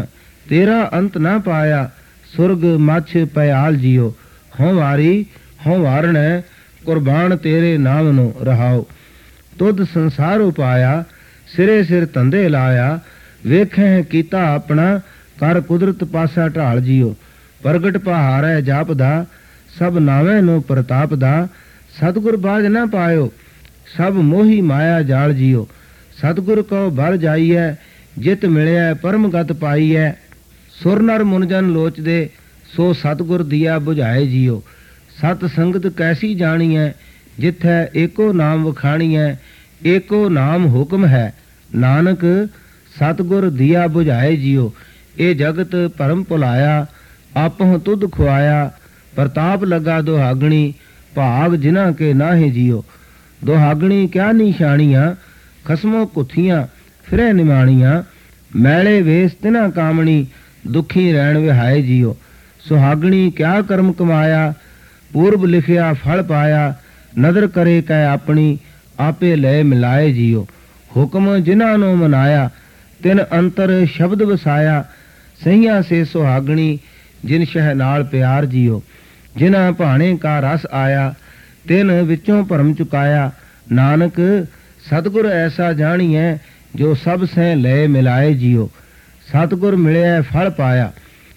ਤੇਰਾ ਅੰਤ ਨਾ ਪਾਇਆ, ਸੁਰਗ ਮੱਛ ਪਿਆਲ ਜੀਓ। ਹਉ ਵਾਰੀ ਹਉ ਵਾਰਣੈ, ਕੁਰਬਾਨ ਤੇਰੇ ਨਾਮ ਨੂੰ ਰਹਾਓ। ਤੁਧ ਸੰਸਾਰ ਉਪਾਇਆ, ਸਿਰੇ ਸਿਰ ਧੰਦੇ ਲਾਇਆ। ਵੇਖੈ ਕੀਤਾ ਆਪਣਾ, ਕਰ ਕੁਦਰਤ ਪਾਸਾ ਢਾਲ ਜੀਓ। ਪ੍ਰਗਟ ਪਹਾਰੈ ਜਾਪਦਾ, ਸਭ ਨਾਵੇਂ ਨੂੰ ਪ੍ਰਤਾਪ ਦਾ। ਸਤਿਗੁਰ ਬਾਝ ਨਾ ਪਾਇਓ, ਸਭ ਮੋਹੀ ਮਾਇਆ ਜਾਲ ਜੀਓ। ਸਤਿਗੁਰ ਕਉ ਬਲ ਜਾਈਐ, ਜਿਤ ਮਿਲਿਆ ਪਰਮਗਤ ਪਾਈਐ। ਸੁਰ ਨਰ ਮੁਨਜਨ ਲੋਚਦੇ, ਸੋ ਸਤਿਗੁਰ ਦੀਆ ਬੁਝਾਏ ਜੀਓ। ਸਤ ਸੰਗਤ ਕੈਸੀ ਜਾਣੀਐ, ਜਿਥੈ ਏਕੋ ਨਾਮ ਵਖਾਣੀਐ। ਏਕੋ ਨਾਮ ਹੁਕਮ ਹੈ, ਨਾਨਕ ਸਤਿਗੁਰ ਦੀਆ ਬੁਝਾਏ ਜੀਓ। ਇਹ ਜਗਤ ਭਰਮ ਭੁਲਾਇਆ, ਆਪਹੁ ਤੁਧ ਖੁਆਇਆ। ਪ੍ਰਤਾਪ ਲਗਾ ਦੁਹਾਗਣੀ, ਭਾਗ ਜਿਨ੍ਹਾਂ ਕੇ ਨਾਹੀ ਜੀਓ। ਦੁਹਾਗਣੀ ਕਿਆ ਨਿਸ਼ਾਨੀਆਂ, ਖਸਮੋ ਕੁੱਥੀਆਂ ਫਿਰੈ ਨਿਮਾਣੀਆਂ। ਮੈਲੇ ਵੇਸ ਤਿਨਾ ਕਾਮਣੀ, ਦੁਖੀ ਰਹਿਣ ਵਿਹਾਏ ਜੀਓ। ਸੁਹਾਗਣੀ ਕਿਆ ਕਰਮ ਕਮਾਇਆ, ਪੂਰਬ ਲਿਖਿਆ ਫਲ ਪਾਇਆ। ਨਦਰ ਕਰੇ ਕੈ ਆਪਣੀ, ਆਪੇ ਲੈ ਮਿਲਾਏ ਜੀਓ। ਹੁਕਮ ਜਿਨ੍ਹਾਂ ਨੂੰ ਮਨਾਇਆ, ਤਿਨ ਅੰਤਰ ਸ਼ਬਦ ਵਸਾਇਆ। ਸਹੀਆਂ ਸੇ ਸੁਹਾਗਣੀ, ਜਿਨ ਸ਼ਹਿ ਨਾਲ ਪਿਆਰ ਜੀਓ। ਜਿਨ੍ਹਾਂ ਭਾਣੇ ਕਾ ਰਸ ਆਇਆ, ਤਿਨ ਵਿੱਚੋਂ ਭਰਮ ਚੁਕਾਇਆ। ਨਾਨਕ ਸਤਿਗੁਰ ਐਸਾ ਜਾਣੀਐ, ਜੋ ਸਭ ਸਹਿ ਲੈ ਮਿਲਾਏ ਜੀਓ। ਸਤਿਗੁਰ ਮਿਲਿਆ ਫਲ ਪਾਇਆ,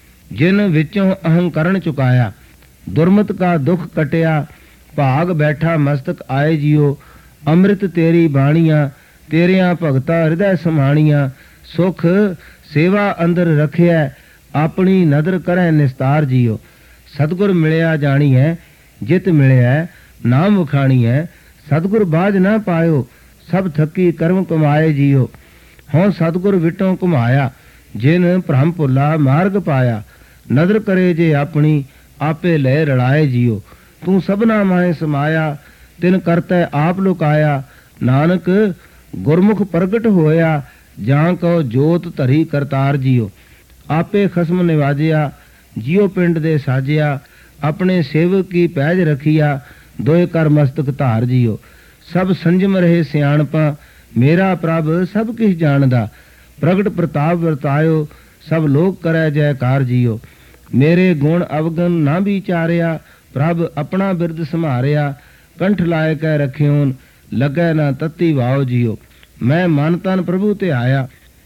ਜਿਨ ਵਿੱਚੋਂ ਅਹੰਕਰਨ ਚੁਕਾਇਆ। ਦੁਰਮਤ ਕਾ ਦੁਖ ਕਟਿਆ, ਭਾਗ ਬੈਠਾ ਮਸਤਕ ਆਏ ਜੀਓ। ਅੰਮ੍ਰਿਤ ਤੇਰੀ ਬਾਣੀਆਂ, ਤੇਰਿਆਂ ਭਗਤਾ ਹਿਰਦੈ ਸਮਾਣੀਆਂ। ਸੁਖ ਸੇਵਾ ਅੰਦਰ ਰਖਿਆ, ਆਪਣੀ ਨਦਰ ਕਰੈ ਨਿਸਤਾਰ ਜੀਓ। ਸਤਿਗੁਰ ਮਿਲਿਆ ਜਾਣੀਐ, ਜਿਤ ਮਿਲਿਆ ਨਾਮ ਵਖਾਣੀਐ। ਸਤਿਗੁਰ ਬਾਝ ਨਾ ਪਾਇਓ, ਸਭ ਥੱਕੀ ਕਰਮ ਕਮਾਏ ਜੀਓ। ਹਉ ਸਤਿਗੁਰ ਵਿਟੋਂ ਘੁਮਾਇਆ, ਜਿਨ ਭ੍ਰਮ ਭੁੱਲਾ ਮਾਰਗ ਪਾਇਆ। ਨਦਰ ਕਰੇ ਜੇ ਆਪਣੀ, ਆਪੇ ਲੈ ਰਲਾਏ ਜੀਓ। ਤੂੰ ਸਭਨਾ ਮਾਹੇ ਸਮਾਇਆ, ਤਿਨ ਕਰਤੈ ਆਪ ਲੁਕਾਇਆ। ਨਾਨਕ ਗੁਰਮੁਖ ਪ੍ਰਗਟ ਹੋਇਆ, ਜਾਂ ਕਉ ਜੋਤ ਧਰੀ ਕਰਤਾਰ ਜੀਓ। ਆਪੇ ਖਸਮ ਨਿਵਾਜਿਆ, ਜੀਓ ਪਿੰਡ ਦੇ ਸਾਜਿਆ। ਆਪਣੇ ਸੇਵਕ ਕੀ ਪੈਜ ਰਖੀਆ, ਦੋਏ ਕਰ ਮਸਤਕ ਧਾਰ ਜੀਓ। ਸਭ ਸੰਜਮ ਰਹੇ ਸਿਆਣਪਾ, ਮੇਰਾ ਪ੍ਰਭ ਸਭ ਕਿਛ ਜਾਣਦਾ। ਪ੍ਰਗਟ ਪ੍ਰਤਾਪ ਵਰਤਾਇਓ, ਸਭ ਲੋਕ ਕਰੈ ਜੈਕਾਰ ਜੀਓ। ਮੇਰੇ ਗੁਣ ਅਵਗਨ ਨਾ ਵਿਚਾਰਿਆ, ਪ੍ਰਭ ਆਪਣਾ ਬਿਰਦ ਸੰਭਾਰਿਆ। ਕੰਠ ਲਾਇ ਕੈ ਰਖਿਓਨ, ਲੱਗੈ ਨਾ ਤਤੀ ਵਾਓ ਜੀਓ। ਮੈਂ ਮਨ ਤਨ ਪ੍ਰਭੂ ਤੇ ਆਇਆ,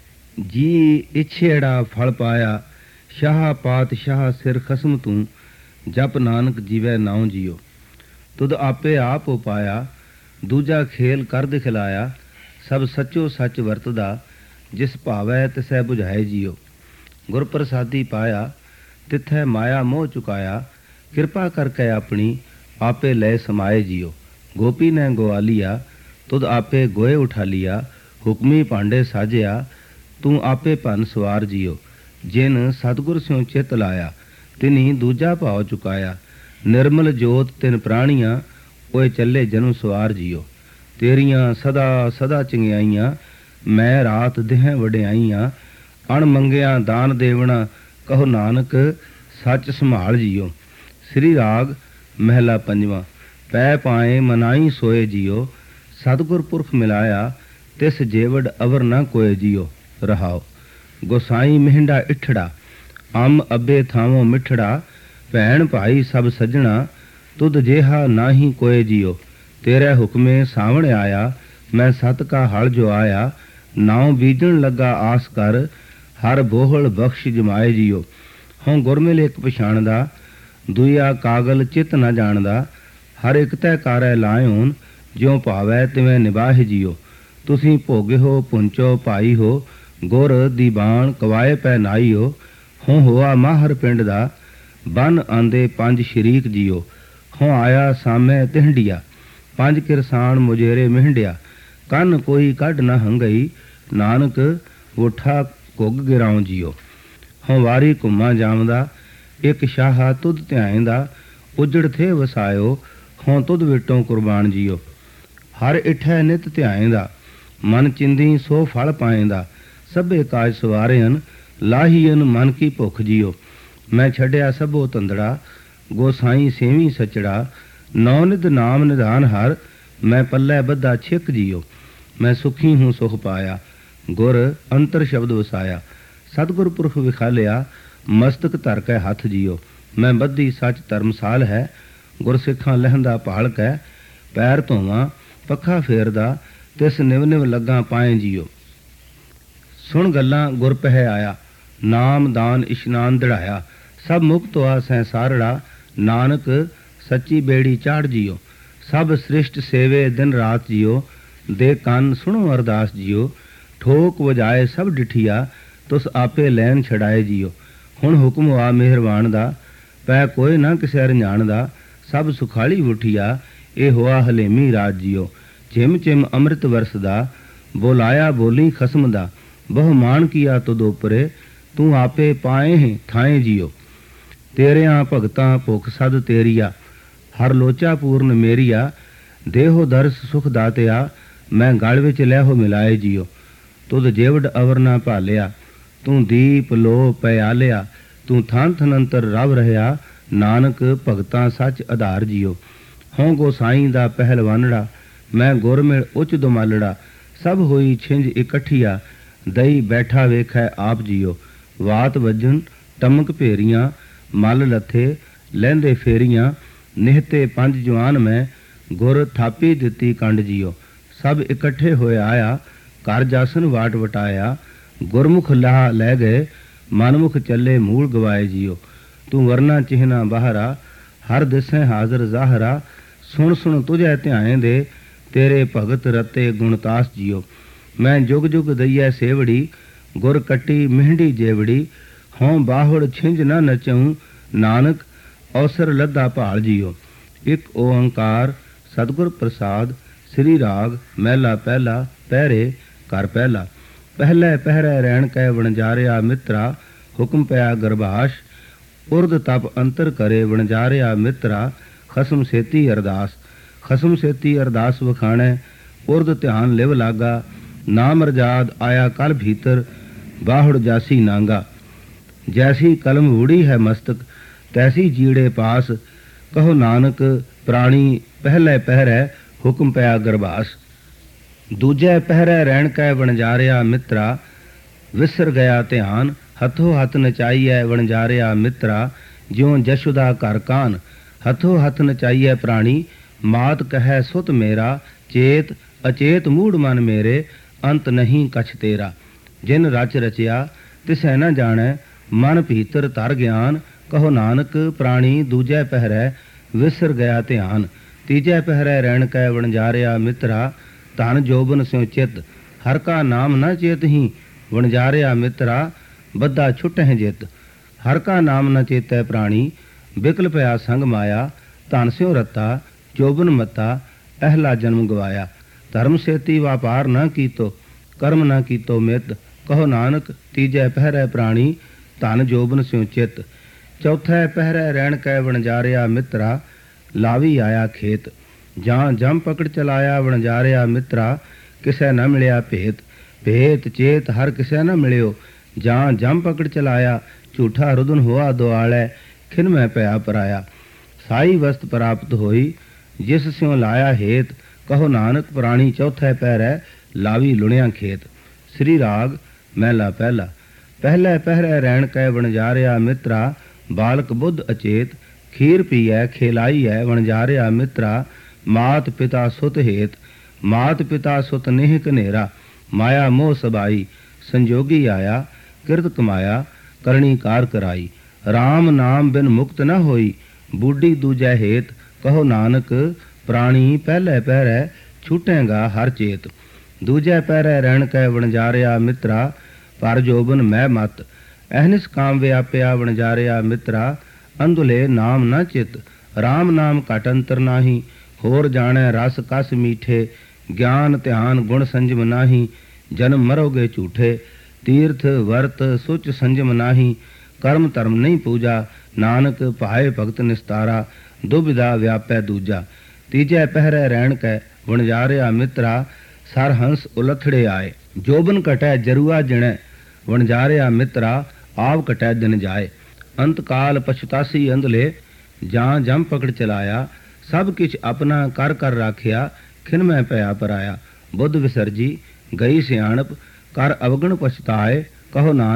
ਜੀ ਇਛੇੜਾ ਫਲ ਪਾਇਆ। ਸ਼ਾਹ ਪਾਤਸ਼ਾਹ ਸਿਰ ਖਸਮ ਤੂੰ, ਜਪ ਨਾਨਕ ਜੀਵੈ ਨਾਉ ਜੀਓ। ਤੁਧ ਆਪੇ ਆਪ ਉਪਾਇਆ, ਦੂਜਾ ਖੇਲ ਕਰ ਦਿਖਲਾਇਆ। ਸਭ ਸੱਚੋ ਸੱਚ ਵਰਤਦਾ, ਜਿਸ ਭਾਵੈ ਤਿਸੈ ਬੁਝਾਏ ਜੀਓ। ਗੁਰ ਪ੍ਰਸਾਦੀ ਪਾਇਆ, ਤਿਥੈ ਮਾਇਆ ਮੋਹ ਚੁਕਾਇਆ। ਕਿਰਪਾ ਕਰਕੇ ਆਪਣੀ, ਆਪੇ ਲੈ ਸਮਾਏ ਜੀਓ। ਗੋਪੀ ਨੇ ਗੋਆਲੀਆ, ਤੁਧ ਆਪੇ ਗੋਏ ਉਠਾ ਲਿਆ। ਹੁਕਮੀ ਭਾਂਡੇ ਸਾਜਿਆ, ਤੂੰ ਆਪੇ ਭੰਨ ਸਵਾਰ ਜੀਓ। ਜਿਨ ਸਤਿਗੁਰ ਸਿਉ ਚਿਤ ਲਾਇਆ, ਤਿਨੀ ਦੂਜਾ ਭਾਵ ਚੁਕਾਇਆ। ਨਿਰਮਲ ਜੋਤ ਤਿਨ ਪ੍ਰਾਣੀਆਂ, ਓਏ ਚੱਲੇ ਜਨਮ ਸਵਾਰ ਜੀਓ। ਤੇਰੀਆਂ ਸਦਾ ਸਦਾ ਚੰਗਿਆਈਆਂ, ਮੈਂ ਰਾਤ ਦੇਹ ਵਡਿਆਈਆਂ। ਅਣ ਮੰਗਿਆ ਦਾਨ ਦੇਵਣਾ, ਕਹੋ ਨਾਨਕ ਸੱਚ ਸੰਭਾਲ ਜੀਓ। ਸ੍ਰੀ ਰਾਗ ਮਹਿਲਾ ਪੰਜਵਾਂ। ਪੈ ਪਾਏ ਮਨਾਈ ਸੋਏ ਜੀਓ। ਸਤਿਗੁਰ ਪੁਰਖ ਮਿਲਾਇਆ, ਤਿਸ ਜੇਵੜ ਅਵਰ ਨਾ ਕੋਏ ਜੀਓ। ਰਹਾਓ। ਗੋਸਾਈ ਮਹਿੰਡਾ ਇਠੜਾ, ਅੰਮ ਅੱਬੇ ਥਾਵੋਂ ਮਿੱਠੜਾ। ਭੈਣ ਭਾਈ ਸਭ ਸੱਜਣਾ, ਤੁਧ ਜੇਹਾ ਨਾਹੀ ਕੋਏ ਜੀਓ। ਤੇਰੇ ਹੁਕਮੇ ਸਾਵਣ ਆਇਆ, ਮੈਂ ਸਤ ਕਾ ਹਲ ਜੋ ਆਇਆ। ਨਾਉ ਬੀਜਣ ਲੱਗਾ ਆਸ ਕਰ, ਹਰ ਬੋਹਲ ਬਖਸ਼ ਜਮਾਏ ਜੀਓ। ਹਉ ਗੁਰਮਿਲ ਇੱਕ ਪਛਾਣਦਾ, ਦੂਆ ਕਾਗਲ ਚਿਤ ਨਾ ਜਾਣਦਾ। ਹਰ ਇੱਕ ਤੈ ਕਾਰੈ ਲਾਇਓਨ, ਜਿਉ ਭਾਵੈ ਤਿਵੇਂ ਨਿਬਾਹਿ ਜੀਓ। ਤੁਸੀਂ ਭੋਗੇ ਹੋ ਪੁੰਚੋ ਭਾਈ ਹੋ, ਗੁਰ ਦੀਵਾਨ ਕਵਾਏ ਪੈ ਨਾਈਓ। ਹਉ ਹੋਆ ਮਾਹਰ ਪਿੰਡ ਦਾ, ਬਨ ਆਂਦੇ ਪੰਜ ਸ਼ਰੀਕ ਜੀਓ। ਹਉ ਆਇਆ ਸਾਮੈ ਤਿਹੰਡੀਆ, ਪੰਜ ਕਿਰਸਾਨ ਮੁਜੇਰੇ ਮਹਿੰਡਿਆ। ਕੰਨ ਕੋਈ ਕੱਢ ਨਾ ਹੰਗਈ, ਨਾਨਕ ਵੋਠਾ ਘੁੱਗ ਗਿਰਾਉ ਜੀਓ। ਹਉ ਵਾਰੀ ਘੁੰਮਾ ਜਾਵਦਾ, ਇੱਕ ਸ਼ਾਹਾ ਤੁਧ ਧਿਆਇਂਦਾ। ਉਜੜ ਥੇ ਵਸਾਇਓ, ਹਉ ਤੁਧ ਵਿਟੋਂ ਕੁਰਬਾਨ ਜੀਓ। ਹਰ ਇਠੈ ਨਿਤ ਧਿਆਇਂਦਾ, ਮਨ ਚਿੰਦੀ ਸੋ ਫਲ ਪਾਇਂਦਾ। ਸਭੇ ਕਾਜ ਸਵਾਰਿਅਨ, ਲਾਹੀਅਨ ਮਨ ਕੀ ਭੁੱਖ ਜੀਓ। ਮੈਂ ਛੱਡਿਆ ਸਭੋ ਤੰਦੜਾ, ਗੋਸਾਈ ਸੇਵੀ ਸਚੜਾ। ਨੌ ਨਿਧ ਨਾਮ ਨਿਧਾਨ ਹਰ, ਮੈਂ ਪੱਲੇ ਬੱਧਾ ਛਿਕ ਜੀਓ। ਮੈਂ ਸੁਖੀ ਹੂੰ ਸੁਖ ਪਾਇਆ, ਗੁਰ ਅੰਤਰ ਸ਼ਬਦ ਵਸਾਇਆ। ਸਤਿਗੁਰ ਪੁਰਖ ਵਿਖਾਲਿਆ ਮਸਤਕ ਧਰ ਕੇ ਹੱਥ ਜੀਓ। ਮੈਂ ਬੱਧੀ ਸੱਚ ਧਰਮਸਾਲ ਹੈ, ਗੁਰਸਿੱਖਾਂ ਲਹਿੰਦਾ ਭਾਲ ਕੈ ਪੈਰ ਧੋਵਾਂ ਪੱਖਾ ਫੇਰਦਾ ਤਿਸ ਨਿਵ ਨਿਵ ਲੱਗਾ ਪਾਏ ਜੀਓ। ਸੁਣ ਗੱਲਾਂ ਗੁਰ ਪਹਿ ਆਇਆ, ਨਾਮ ਦਾਨ ਇਸ਼ਨਾਨ ਦੜਾਇਆ, ਸਭ ਮੁਕਤ ਹੋਆ ਸੰਸਾਰੜਾ, ਨਾਨਕ ਸੱਚੀ ਬੇੜੀ ਚਾੜ ਜੀਓ। ਸਭ ਸ੍ਰਿਸ਼ਟ ਸੇਵੇ ਦਿਨ ਰਾਤ ਜੀਓ, ਦੇ ਕੰਨ ਸੁਣੋ ਅਰਦਾਸ ਜੀਓ। ਠੋਕ ਵਜਾਏ ਸਭ ਡਿਠੀਆ, ਤੁਸ ਆਪੇ ਲੈਨ ਛਡਾਏ ਜੀਓ। ਹੁਣ ਹੁਕਮ ਹੋਆ ਮਿਹਰਬਾਨ ਦਾ, ਪੈ ਕੋਈ ਨਾ ਕਿਸੇ ਰੰਜਾਣ ਦਾ, ਸਭ ਸੁਖਾਲੀ ਉਠੀਆ, ਇਹ ਹੋਆ ਹਲੇਮੀ ਰਾਜ ਜੀਓ। ਚਿਮ ਚਿਮ ਅੰਮ੍ਰਿਤ ਵਰਸਦਾ, ਬੋਲਾਇਆ ਬੋਲੀ ਖਸਮ ਦਾ, ਬਹੁ ਮਾਨ ਕੀਆ ਤੁਧ ਉਪਰੇ, ਤੂੰ ਆਪੇ ਪਾਏ ਹੈ ਥਾਏ ਜੀਓ। ਤੇਰਿਆਂ ਭਗਤਾਂ ਭੁਖ ਸਦ ਤੇਰੀਆ, ਹਰ ਲੋਚਾ ਪੂਰਨ ਮੇਰੀਆ, ਦੇਹੋ ਦਰਸ ਸੁਖ ਦਾਤਿਆ, ਮੈਂ ਗਲ ਵਿੱਚ ਲੈਹੋ ਮਿਲਾਏ ਜੀਓ। ਤੁਧ ਜੇਵਡ ਅਵਰ ਨਾ ਭਾਲਿਆ, ਤੂੰ ਦੀਪ ਲੋ ਪਿਆਲਿਆ, ਤੂੰ ਥਨ ਥਨੰਤਰ ਰਵ ਰਹਿਆ, ਨਾਨਕ ਭਗਤਾਂ ਸੱਚ ਆਧਾਰ ਜੀਓ। ਹੋਂ ਗੋਸਾਈ ਦਾ ਪਹਿਲਵਾਨੜਾ, ਮੈਂ ਗੁਰ ਮਿਲ ਉੱਚ ਦੁਮਾਲੜਾ, ਸਭ ਹੋਈ ਛਿੰਝ ਇਕੱਠੀਆ, ਦਈ ਬੈਠਾ ਵੇਖੈ ਆਪ ਜੀਓ। ਵਾਤ ਵੱਜਣ ਟਮਕ ਭੇਰੀਆਂ, ਮਲ ਲੱਥੇ ਲਹਿੰਦੇ ਫੇਰੀਆਂ, ਨਿਹਤੇ ਪੰਜ ਜਵਾਨ ਮੈਂ, ਗੁਰ ਥਾਪੀ ਦਿੱਤੀ ਕੰਡ ਜੀਓ। ਸਭ ਇਕੱਠੇ ਹੋਏ ਆਇਆ, ਘਰ ਜਾਸਨ ਵਾਟ ਵਟਾਇਆ, ਗੁਰਮੁਖ ਲਾਹ ਲੈ ਗਏ, ਮਨਮੁਖ ਚੱਲੇ ਮੂਲ ਗਵਾਏ ਜੀਓ। ਤੂੰ ਵਰਨਾ ਚਿਹਨਾ ਬਾਹਰਾ, ਹਰ ਦਿਸੈ ਹਾਜ਼ਰ ਜ਼ਾਹਰਾ, ਸੁਣ ਸੁਣ ਤੁਝੈ ਧਿਆਏ ਦੇ, ਤੇਰੇ ਭਗਤ ਰਤੇ ਗੁਣਤਾਸ ਜੀਓ। ਮੈਂ ਜੁਗ ਜੁਗ ਦਈਐ ਸੇਵੜੀ, ਗੁਰ ਕੱਟੀ ਮਿਹੜੀ ਜੇਵੜੀ, ਹੋਂ ਬਾਹੁੜ ਛਿੰਝ ਨਾ ਨਚਉ, ਨਾਨਕ ਅਵਸਰ ਲੱਦਾ ਭਾਲ ਜੀਓ। ਇੱਕ ਓੰਕਾਰ ਸਤਿਗੁਰ ਪ੍ਰਸਾਦ। ਸ੍ਰੀ ਰਾਗ ਮਹਿਲਾ ਪਹਿਲਾ ਪਹਿਰੇ ਘਰ ਪਹਿਲਾ। ਪਹਿਲੇ ਪਹਿਰੇ ਰਹਿਣ ਕੈ ਵਣਜਾਰਿਆ ਮਿੱਤਰਾ, ਹੁਕਮ ਪਿਆ ਗਰਭਾਸ਼, ਉਰਦ ਤਪ ਅੰਤਰ ਕਰੇ ਵਣਜਾਰਿਆ ਮਿੱਤਰਾ, ਖਸਮ ਸੇਤੀ ਅਰਦਾਸ। ਖਸਮ ਸੇਤੀ ਅਰਦਾਸ ਵਖਾਣੈ, ਉਰਦ ਧਿਆਨ ਲਿਵ ਲਾਗਾ, ਨਾਮ ਰਜਾਦ ਆਇਆ ਕਲ ਭੀਤਰ, ਬਾਹੁੜ ਜਾਸੀ ਨਾਂਗਾ। ਜੈਸੀ ਕਲਮ ਵੂੜੀ ਹੈ ਮਸਤਕ, ਤੈਸੀ ਜੀੜੇ ਪਾਸ, ਕਹੋ ਨਾਨਕ ਪ੍ਰਾਣੀ ਪਹਿਲੇ ਪਹਿਰੇ, ਹੁਕਮ ਪਿਆ ਗਰਭਾਸ। ਦੂਜੇ ਪਹਿਰੇ ਰਹਿਣ ਕੈ ਵਣਜਾਰਿਆ ਮਿੱਤਰਾ, ਵਿਸਰ ਗਿਆ ਧਿਆਨ, ਹੱਥੋਂ ਹੱਥ ਨਚਾਈਐ ਵਣਜਾਰਿਆ ਮਿੱਤਰਾ, ਜਿਉਂ ਜਸ਼ੁਦਾ ਘਰ ਕਾਨ, ਹੱਥੋਂ ਹੱਥ ਨਚਾਈਐ ਪ੍ਰਾਣੀ, ਮਾਤ ਕਹੈ ਸੁਤ ਮੇਰਾ, ਚੇਤ ਅਚੇਤ ਮੂੜ ਮਨ ਮੇਰੇ, ਅੰਤ ਨਹੀਂ ਕਛ ਤੇਰਾ। ਜਿਨ ਰਚ ਰਚਿਆ ਤਿਸੈ ਨ ਜਾਣੈ, ਮਨ ਭੀਤਰ ਧਰ ਗਿਆਨ, ਕਹੋ ਨਾਨਕ ਪ੍ਰਾਣੀ ਦੂਜੇ ਪਹਿਰੇ, ਵਿਸਰ ਗਿਆ ਧਿਆਨ। ਤੀਜੇ ਪਹਿਰੇ ਰਹਿਣ ਕੈ ਵਣਜਾਰਿਆ ਮਿੱਤਰਾ, ਧਨ ਜੋਬਨ ਸਿਉ ਚਿਤ, ਹਰ ਕਾ ਨਾਮ ਨ ਚੇਤਹੀ, ਵਣਜਾਰਿਆ ਮਿੱਤਰਾ, ਬੱਧਾ ਛੁਟਹਿ ਜਿਤ। ਹਰ ਕਾ ਨਾਮ ਨ ਚੇਤੈ ਪ੍ਰਾਣੀ, ਬਿਕਲ ਪਿਆ ਸੰਗ ਮਾਇਆ, ਧਨ ਸਿਉ ਰਤਾ ਜੋਬਨ ਮਤਾ, ਅਹਲਾ ਜਨਮ ਗਵਾਇਆ। ਧਰਮ ਸੇਤੀ ਵਾਪਾਰ ਨ ਕੀਤੋ, ਕਰਮ ਨ ਕੀਤੋ ਮਿਤ, ਕਹੋ ਨਾਨਕ ਤੀਜੇ ਪਹਿਰੇ ਪ੍ਰਾਣੀ, ਧਨ ਜੋਬਨ ਸਿਉ ਚਿਤ। ਚੌਥੇ ਪਹਿਰੇ ਰਹਿਣ ਕੈ ਵਣਜਾਰਿਆ ਮਿੱਤਰਾ, ਲਾਵੀ ਆਇਆ ਖੇਤ, ਜਾਂ ਜਮ ਪਕੜ ਚਲਾਇਆ ਵਣਜਾਰਿਆ ਮਿੱਤਰਾ, ਕਿਸੈ ਨ ਮਿਲਿਆ ਭੇਤ। ਭੇਤ ਚੇਤ ਹਰ ਕਿਸੈ ਨ ਮਿਲਿਓ, ਜਾਂ ਜਮ ਪਕੜ ਚਲਾਇਆ, ਝੂਠਾ ਰੁਦਨ ਹੋਆ ਦੁਆਲੈ, ਖਿਨ ਮੈਂ ਪਿਆ ਪਰਾਇਆ। ਸਾਈ ਵਸਤ ਪ੍ਰਾਪਤ ਹੋਈ, ਜਿਸ ਸਿਉ ਲਾਇਆ ਹੇਤ, ਕਹੋ ਨਾਨਕ ਪ੍ਰਾਣੀ ਚੌਥੇ ਪਹਿਰੇ, ਲਾਵੀ ਲੁਣਿਆ ਖੇਤ। ਸ੍ਰੀ ਰਾਗ ਮਹਿਲਾ ਪਹਿਲਾ। ਪਹਿਲੇ ਪਹਿਰੇ ਰਹਿਣ ਕੈ ਵਣਜਾਰਿਆ ਮਿੱਤਰਾ, ਬਾਲਕ ਬੁੱਧ ਅਚੇਤ, ਖੀਰ ਪੀਐ ਖੇਲਾਈਐ ਵਣਜਾਰਿਆ ਮਿੱਤਰਾ, ਮਾਤ ਪਿਤਾ ਸੁਤ ਹੇਤ। ਮਾਤ ਪਿਤਾ ਸੁਤ ਨੇਹ ਕਨੇਰਾ, ਮਾਇਆ ਮੋਹ ਸਬਾਈ, ਸੰਜੋਗੀ ਆਇਆ ਕਿਰਤ ਕਮਾਇਆ, ਕਰਣੀ ਕਾਰ ਕਰਾਈ। ਰਾਮ ਨਾਮ ਬਿਨ ਮੁਕਤ ਨ ਹੋਈ, ਬੁੱਢੀ ਦੂਜੈ ਹੇਤ, ਕਹੋ ਨਾਨਕ ਪ੍ਰਾਣੀ ਪਹਿਲੇ ਪਹਿਰੇ, ਛੁਟੇਗਾ ਹਰ ਚੇਤ। ਦੂਜੇ ਪਹਿਰੇ ਰਹਿਣ ਕੈ ਵਣਜਾਰਿਆ ਮਿੱਤਰਾ, ਪਰ ਜੋਬਨ ਮੈਂ ਮਤ, ਅਹਨਿਸ ਕਾਮ ਵਿਆਪਿਆ ਵਣਜਾਰਿਆ ਮਿੱਤਰਾ, ਅੰਧੁਲੇ ਨਾਮ ਨ ਚਿਤ। ਰਾਮ ਨਾਮ ਘਟ ਅੰਤਰ ਨਾਹੀ, ਹੋਰ ਜਾਣੈ ਰਸ ਕਸ ਮੀਠੇ, ਗਿਆਨ ਧਿਆਨ ਗੁਣ ਸੰਜਮ ਨਾਹੀ, ਜਨਮ ਮਰੋਗੇ ਝੂਠੇ। ਤੀਰਥ ਵਰਤ ਸੁਚ ਸੰਜਮ ਨਾਹੀ, ਕਰਮ ਧਰਮ ਨਹੀਂ ਪੂਜਾ, ਨਾਨਕ ਭਾਏ ਭਗਤ ਨਿਸਤਾਰਾ, ਦੁਬਿਧਾ ਵਿਆਪੈ ਦੂਜਾ। ਤੀਜੇ ਪਹਿਰੇ ਰਹਿਣ ਕੈ ਵਣਜਾਰਿਆ ਮਿੱਤਰਾ, ਸਰ ਹੰਸ ਉਲਥੜੇ ਆਏ। ਜੋਬਨ ਘਟੈ ਜਰੂਆ ਜਿਣੈ, ਵਣਜਾਰਿਆ ਮਿੱਤਰਾ, ਆਪ ਘਟੈ ਦਿਨ ਜਾਏ। ਅੰਤ ਕਾਲ ਪਛਤਾਸੀ ਅੰਧਲੇ, ਜਾਂ ਜਮ ਪਕੜ ਚਲਾਇਆ, ਸਭ ਕਿਛ ਆਪਣਾ ਕਰ ਕਰ ਰਾਖਿਆ, ਖਿਨ ਮੈਂ ਪਿਆ ਪਰਾਇਆ। ਬੁੱਧ ਵਿਸਰਜੀ ਗਈ ਸਿਆਣਪ, ਕਰ ਅਵਗਣ ਪਛਤਾਏ, ਕਹੋ ਨਾਨਕ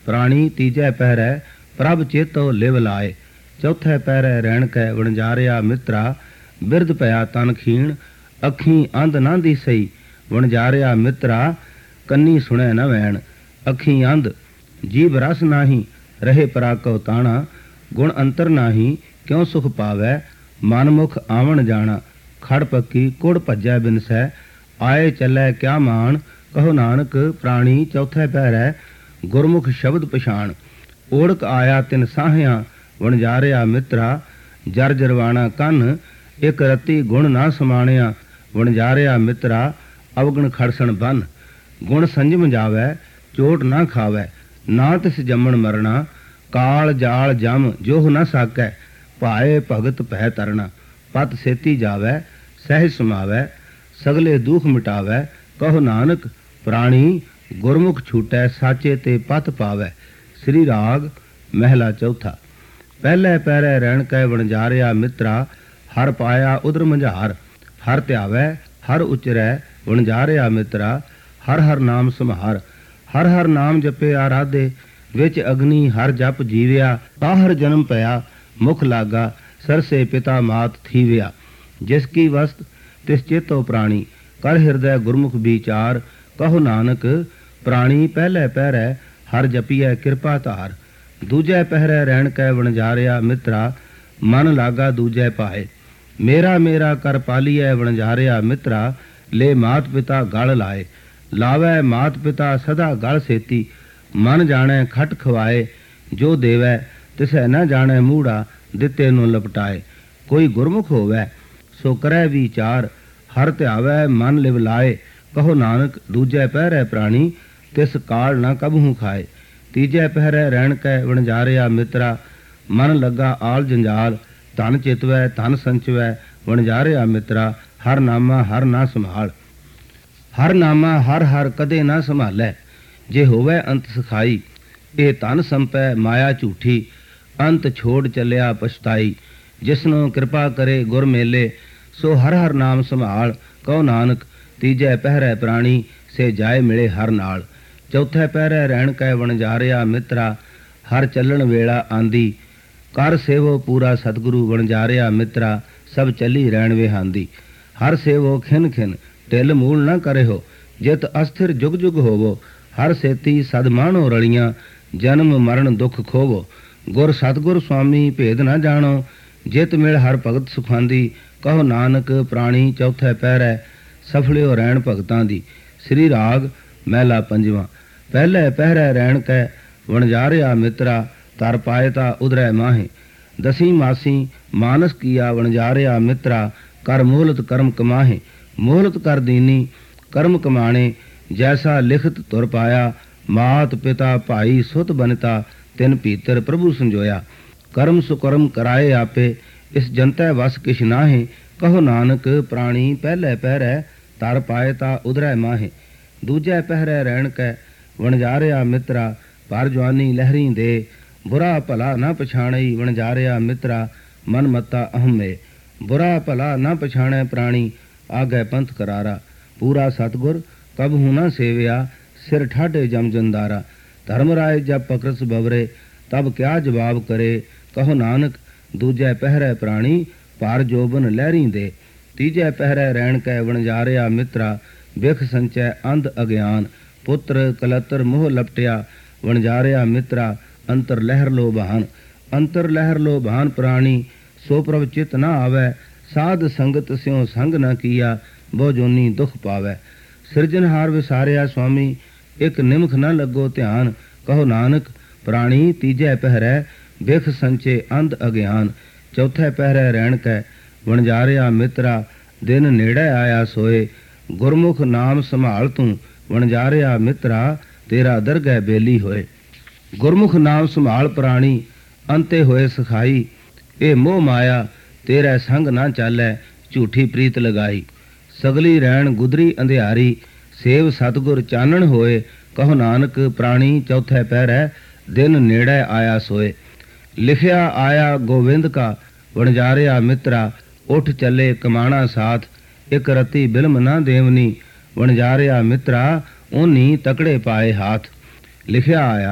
ਪ੍ਰਾਣੀ ਤੀਜੈ ਪਹਿਰੈ ਪ੍ਰਭ ਚੇਤੋ ਲਿਵ ਲਾਏ। ਚੌਥੇ ਪਹਿਰੈ ਰਹਿਣ ਕੈ ਵਣਜਾਰਿਆ ਮਿੱਤਰਾ ਬਿਰਧ ਭਇਆ ਤਨ ਖੀਣ ਅੱਖੀਂ ਅੰਧ ਨਾ ਦਿਸਈ। ਵਣਜਾਰਿਆ ਮਿੱਤਰਾ ਕੰਨੀ ਸੁਣੈ ਨ ਵੈਣ ਅੱਖੀਂ ਅੰਧ ਜੀਭ ਰਸ ਨਾਹੀ ਰਹੇ ਪਰਾਕਉ ਤਾਣਾ। ਗੁਣ ਅੰਤਰ ਨਾਹੀ ਕਿਉ ਸੁਖ ਪਾਵੈ ਮਨ ਮੁਖ ਆਵਣ ਜਾਣਾ। ਖੜ ਪੱਕੀ ਕੁੜ ਭੱਜੈ ਬਿਨਸੈ ਆਏ ਚੱਲੈ ਕਿਆ ਮਾਣ। ਕਹੋ ਨਾਨਕ ਪ੍ਰਾਣੀ ਚੌਥੇ ਪਹਿਰੈ ਗੁਰਮੁਖ ਸ਼ਬਦ ਪਛਾਣ। ਓੜਕ ਆਇਆ ਤਿਨ ਸਾਹਿਆਂ ਵਣਜਾਰਿਆ ਮਿੱਤਰਾ ਜਰ ਜਰਵਾਣਾ ਕੰਨ ਇਕ ਰਤੀ ਗੁਣ ਨਾ ਸਮਾਣਿਆ। ਵਣਜਾਰਿਆ ਮਿੱਤਰਾ ਅਵਗਣ ਖੜਸਣ ਬੰਨ ਗੁਣ ਸੰਜਮ ਜਾਵੈ ਚੋਟ ਨਾ ਖਾਵੈ। ਨਾ ਤਿਸ ਜੰਮਣ ਮਰਣਾ ਕਾਲ ਜਾਲ ਜਮ ਜੋਹ ਨਾ ਸਾਕੈ। ਭਾਏ ਭਗਤ ਭੈ ਤਰਣਾ ਪਤ ਸੇਤੀ ਜਾਵੈ ਸਹਿਜ ਸਮਾਵੈ ਸਗਲੇ ਦੁਖ ਮਿਟਾਵੈ। ਕਹੋ ਨਾਨਕ ਪ੍ਰਾਣੀ ਗੁਰਮੁਖ ਛੂਟੈ ਸਾਚੇ ਤੇ ਪਤ ਪਾਵੈ। ਸ੍ਰੀ ਰਾਗ ਮਹਿਲਾ ਚੌਥਾ। ਪਹਿਲੇ ਪਹਿਰੇ ਰਹਿਣ ਕੈ ਵਣਜਾਰਿਆ ਮਿੱਤਰਾ ਹਰ ਪਾਇਆ ਉਦਰ ਮੰਝਾਰ। ਹਰ ਧਿਆਵੈ ਹਰ ਉਚਰੈ ਵਣਜਾਰਿਆ ਮਿੱਤਰਾ ਹਰ ਹਰ ਨਾਮ ਸਮਹਾਰ। ਹਰ ਹਰ ਨਾਮ ਜਪੇ ਆਰਾਧੇ ਵਿੱਚ ਅਗਨੀ ਹਰ ਜਪ ਜੀਵਿਆ। ਤਾਹਰ ਜਨਮ ਪਿਆ ਮੁਖ ਲਾਗਾ ਸਰਸੇ ਪਿਤਾ ਮਾਤ ਥੀਵਿਆ। ਜਿਸ ਕੀ ਵਸਤ ਤਿਸ ਚੇਤੋ ਪ੍ਰਾਣੀ ਕਰ ਹਿਰਦੈ ਗੁਰਮੁਖ ਵਿਚਾਰ। ਕਹੋ ਨਾਨਕ ਪ੍ਰਾਣੀ ਪਹਿਲੇ ਪਹਿਰੈ ਹਰ ਜਪੀਐ ਕਿਰਪਾ ਧਾਰ। ਦੂਜੈ ਪਹਿਰੈ ਰਹਿਣ ਕੈ ਵਣਜਾਰਿਆ ਮਿੱਤਰਾ ਮਨ ਲਾਗਾ ਦੂਜੈ ਪਾਏ। ਮੇਰਾ ਮੇਰਾ ਕਰ ਪਾਲੀਐ ਵਣਜਾਰਿਆ ਮਿੱਤਰਾ ਲੈ ਮਾਤ ਪਿਤਾ ਗਲ ਲਾਏ। ਲਾਵੈ ਮਾਤ ਪਿਤਾ ਸਦਾ ਗਲ ਸੇਤੀ ਮਨ ਜਾਣੈ ਖਟ ਖਵਾਏ। ਜੋ ਦੇਵੈ ਤਿਸੈ ਨ ਜਾਣੈ ਮੂੜਾ ਦਿੱਤੇ ਨੂੰ ਲਪਟਾਏ। ਕੋਈ ਗੁਰਮੁਖ ਹੋਵੈ ਸੋ ਕਰੈ ਵਿਚਾਰ ਹਰ ਧਿਆਵੈ ਮਨ ਲਿਵ ਲਾਏ। ਕਹੋ ਨਾਨਕ ਦੂਜੈ ਪਹਿਰੈ ਪ੍ਰਾਣੀ ਤਿਸ ਕਾਲ ਨ ਕਬਹੂ ਖਾਏ। ਤੀਜੈ ਪਹਿਰੈ ਰਹਿਣ ਕੈ ਵਣਜਾਰਿਆ ਮਿੱਤਰਾ ਮਨ ਲੱਗਾ ਆਲ ਜੰਜਾਲ। ਧਨ ਚਿਤਵੈ ਧਨ ਸੰਚਵੈ ਵਣਜਾਰਿਆ ਮਿੱਤਰਾ ਹਰ ਨਾਮਾ ਹਰ ਨਾ ਸੰਭਾਲ। ਹਰ ਨਾਮਾ ਹਰ ਹਰ ਕਦੇ ਨਾ ਸੰਭਾਲੈ ਜੇ ਹੋਵੈ ਅੰਤ ਸਖਾਈ। ਇਹ ਧਨ ਸੰਪੈ ਮਾਇਆ ਝੂਠੀ ਅੰਤ ਛੋੜ ਚੱਲਿਆ ਪਛਤਾਈ। ਜਿਸਨੂੰ ਕਿਰਪਾ ਕਰੇ ਗੁਰ ਮੇਲੇ ਸੋ ਹਰ ਹਰ ਨਾਮ ਸੰਭਾਲ। ਕਹੋ ਨਾਨਕ ਤੀਜੈ ਪਹਿਰੈ ਪ੍ਰਾਣੀ ਸੇ ਜਾਏ ਮਿਲੇ ਹਰ ਨਾਲ। ਚੌਥੇ ਪਹਿਰੈ ਰਹਿਣ ਕੈ ਵਣਜਾਰਿਆ ਮਿੱਤਰਾ ਹਰ ਚੱਲਣ ਵੇਲਾ ਆਂਦੀ। ਕਰ ਸੇਵੋ ਪੂਰਾ ਸਤਿਗੁਰੂ ਵਣਜਾਰਿਆ ਮਿੱਤਰਾ ਸਭ ਚੱਲੀ ਰਹਿਣ ਵਿਹਾਂਦੀ। ਹਰ ਸੇਵੋ ਖਿਨ ਖਿਨ ਢਿਲ ਮੂਲ ਨਾ ਕਰਿਓ ਜਿਤ ਅਸਥਿਰ ਜੁਗ ਜੁਗ ਹੋਵੋ। ਹਰ ਸੇਤੀ ਸਦ ਮਾਣੋ ਰਲੀਆਂ ਜਨਮ ਮਰਨ ਦੁਖ ਖੋਵੋ। ਗੁਰ ਸਤਿਗੁਰ ਸੁਆਮੀ ਭੇਦ ਨਾ ਜਾਣੋ ਜਿਤ ਮਿਲ ਹਰ ਭਗਤ ਸੁਖਾਂਦੀ। ਕਹੋ ਨਾਨਕ ਪ੍ਰਾਣੀ ਚੌਥੇ ਪਹਿਰੈ ਸਫਲਿਓ ਰਹਿਣ ਭਗਤਾਂ ਦੀ। ਸ੍ਰੀ ਰਾਗ ਮਹਿਲਾ ਪੰਜਵਾਂ। ਪਹਿਲੇ ਪਹਿਰੈ ਰਹਿਣ ਕੈ ਵਣਜਾਰਿਆ ਮਿੱਤਰਾ ਤਰ ਪਾਏ ਤਾ ਉਦਰੈ ਮਾਹੇ। ਦਸੀ ਮਾਸੀ ਮਾਨਸ ਕੀਆ ਵਣਜਾਰਿਆ ਮਿੱਤਰਾ ਕਰ ਮੋਹਲਤ ਕਰਮ ਕਮਾਹੇ। ਮੋਹਲਤ ਕਰ ਦੀਨੀ ਕਰਮ ਕਮਾਣੇ ਜੈਸਾ ਲਿਖਤ ਤੁਰ ਪਾਇਆ। ਮਾਤ ਪਿਤਾ ਭਾਈ ਸੁਤ ਬਨਤਾ ਤਿਨ ਭੀਤਰ ਪ੍ਰਭੂ ਸੰਜੋਇਆ। ਕਰਮ ਸੁਕਰਮ ਕਰਾਏ ਆਪੇ ਇਸ ਜਨਤੈ ਵਸ ਕਿਛ ਨਾਹੇ। ਕਹੋ ਨਾਨਕ ਪ੍ਰਾਣੀ ਪਹਿਲੇ ਪਹਿਰੈ ਤਰ ਪਾਏ ਤਾ ਉਦਰੈ ਮਾਹੇ। ਦੂਜੈ ਪਹਿਰੈ ਰਹਿਣ ਕੈ ਵਣਜਾਰਿਆ ਮਿੱਤਰਾ ਭਰ ਜਵਾਨੀ ਲਹਿਰੀ ਦੇ। ਬੁਰਾ ਭਲਾ ਨਾ ਪਛਾਣਈ ਵਣਜਾਰਿਆ ਮਿੱਤਰਾ ਮਨ ਮਤਾ ਅਹਮੇ। ਬੁਰਾ ਭਲਾ ਨਾ ਪਛਾਣੈ ਪ੍ਰਾਣੀ ਆਗੈ ਪੰਥ ਕਰਾਰਾ। ਪੂਰਾ ਸਤਿਗੁਰ ਕਬਹੂ ਨਾ ਸੇਵਿਆ ਸਿਰ ਠਾਢੇ ਜਮ ਜੰਦਾਰਾ। ਧਰਮ ਰਾਏ ਜਬ ਪਕਰਸ ਬਵਰੇ ਤਬ ਕਿਆ ਜਵਾਬ ਕਰੇ। ਕਹੋ ਨਾਨਕ ਦੂਜੈ ਪਹਿਰੈ ਪ੍ਰਾਣੀ ਭਾਰ ਜੋਬਨ ਲਹਿਰੀ ਦੇ। ਤੀਜੈ ਪਹਿਰੈ ਰਹਿਣ ਕੈ ਵਣਜਾਰਿਆ ਮਿੱਤਰਾ ਬਿਖ ਸੰਚੈ ਅੰਧ ਅਗਿਆਨ। ਪੁੱਤਰ ਕਲਤਰ ਮੋਹ ਲਪਟਿਆ ਵਣਜਾਰਿਆ ਮਿੱਤਰਾ ਅੰਤਰ ਲਹਿਰ ਲੋ ਬਹਾਨ। ਅੰਤਰ ਲਹਿਰ ਲੋ ਬਹਾਨ ਪ੍ਰਾਣੀ ਸੋ ਪ੍ਰਭ ਚਿਤ ਨਾ ਆਵੈ। ਸਾਧ ਸੰਗਤ ਸਿਉ ਸੰਗ ਨਾ ਕੀਆ ਬਹੁ ਜੋਨੀ ਦੁਖ ਪਾਵੈ। ਸਿਰਜਨਹਾਰ ਵਿਸਾਰਿਆ ਸੁਆਮੀ ਇਕ ਨਿਮਖ ਨਾ ਲੱਗੋ ਧਿਆਨ। ਕਹੋ ਨਾਨਕ ਪ੍ਰਾਣੀ ਤੀਜੈ ਪਹਿਰੈ ਬਿਖ ਸੰਚੇ ਅੰਧ ਅਗਿਆਨ। ਚੌਥੇ ਪਹਿਰੈ ਰਹਿਣ ਕੈ ਵਣਜਾਰਿਆ ਮਿੱਤਰਾ ਦਿਨ ਨੇੜੇ ਆਇਆ ਸੋਏ। ਗੁਰਮੁਖ ਨਾਮ ਸੰਭਾਲ ਤੂੰ ਵਣਜਾਰਿਆ ਮਿੱਤਰਾ ਤੇਰਾ ਦਰਗਹਿ ਬੇਲੀ ਹੋਏ। ਗੁਰਮੁਖ ਨਾਮ ਸੰਭਾਲ ਪ੍ਰਾਣੀ ਅੰਤੇ ਹੋਏ ਸਖਾਈ। ਇਹ ਮੋਹ ਮਾਇਆ ਤੇਰੇ ਸੰਗ ਨਾ ਚਾਲੈ ਝੂਠੀ ਪ੍ਰੀਤ ਲਗਾਈ। ਸਗਲੀ ਰਹਿਣ ਗੁਦਰੀ ਅੰਧਿਆਰੀ ਸੇਵ ਸਤਿਗੁਰ ਚਾਨਣ ਹੋਏ। ਕਹੋ ਨਾਨਕ ਪ੍ਰਾਣੀ ਚੌਥੇ ਪਹਿਰੈ ਦਿਨ ਨੇੜੇ ਆਇਆ ਸੋਏ। ਲਿਖਿਆ ਆਇਆ ਗੋਵਿੰਦ ਕਾ ਵਣਜਾਰਿਆ ਮਿੱਤਰਾ ਉੱਠ ਚੱਲੇ ਕਮਾਣਾ ਸਾਥ। ਇਕ ਰਤੀ ਬਿਲਮ ਨਾ ਦੇਵਨੀ ਵਣਜਾਰਿਆ ਮਿੱਤਰਾ ਓਨੀ ਤਕੜੇ ਪਾਏ ਹਾਥ। ਲਿਖਿਆ ਆਇਆ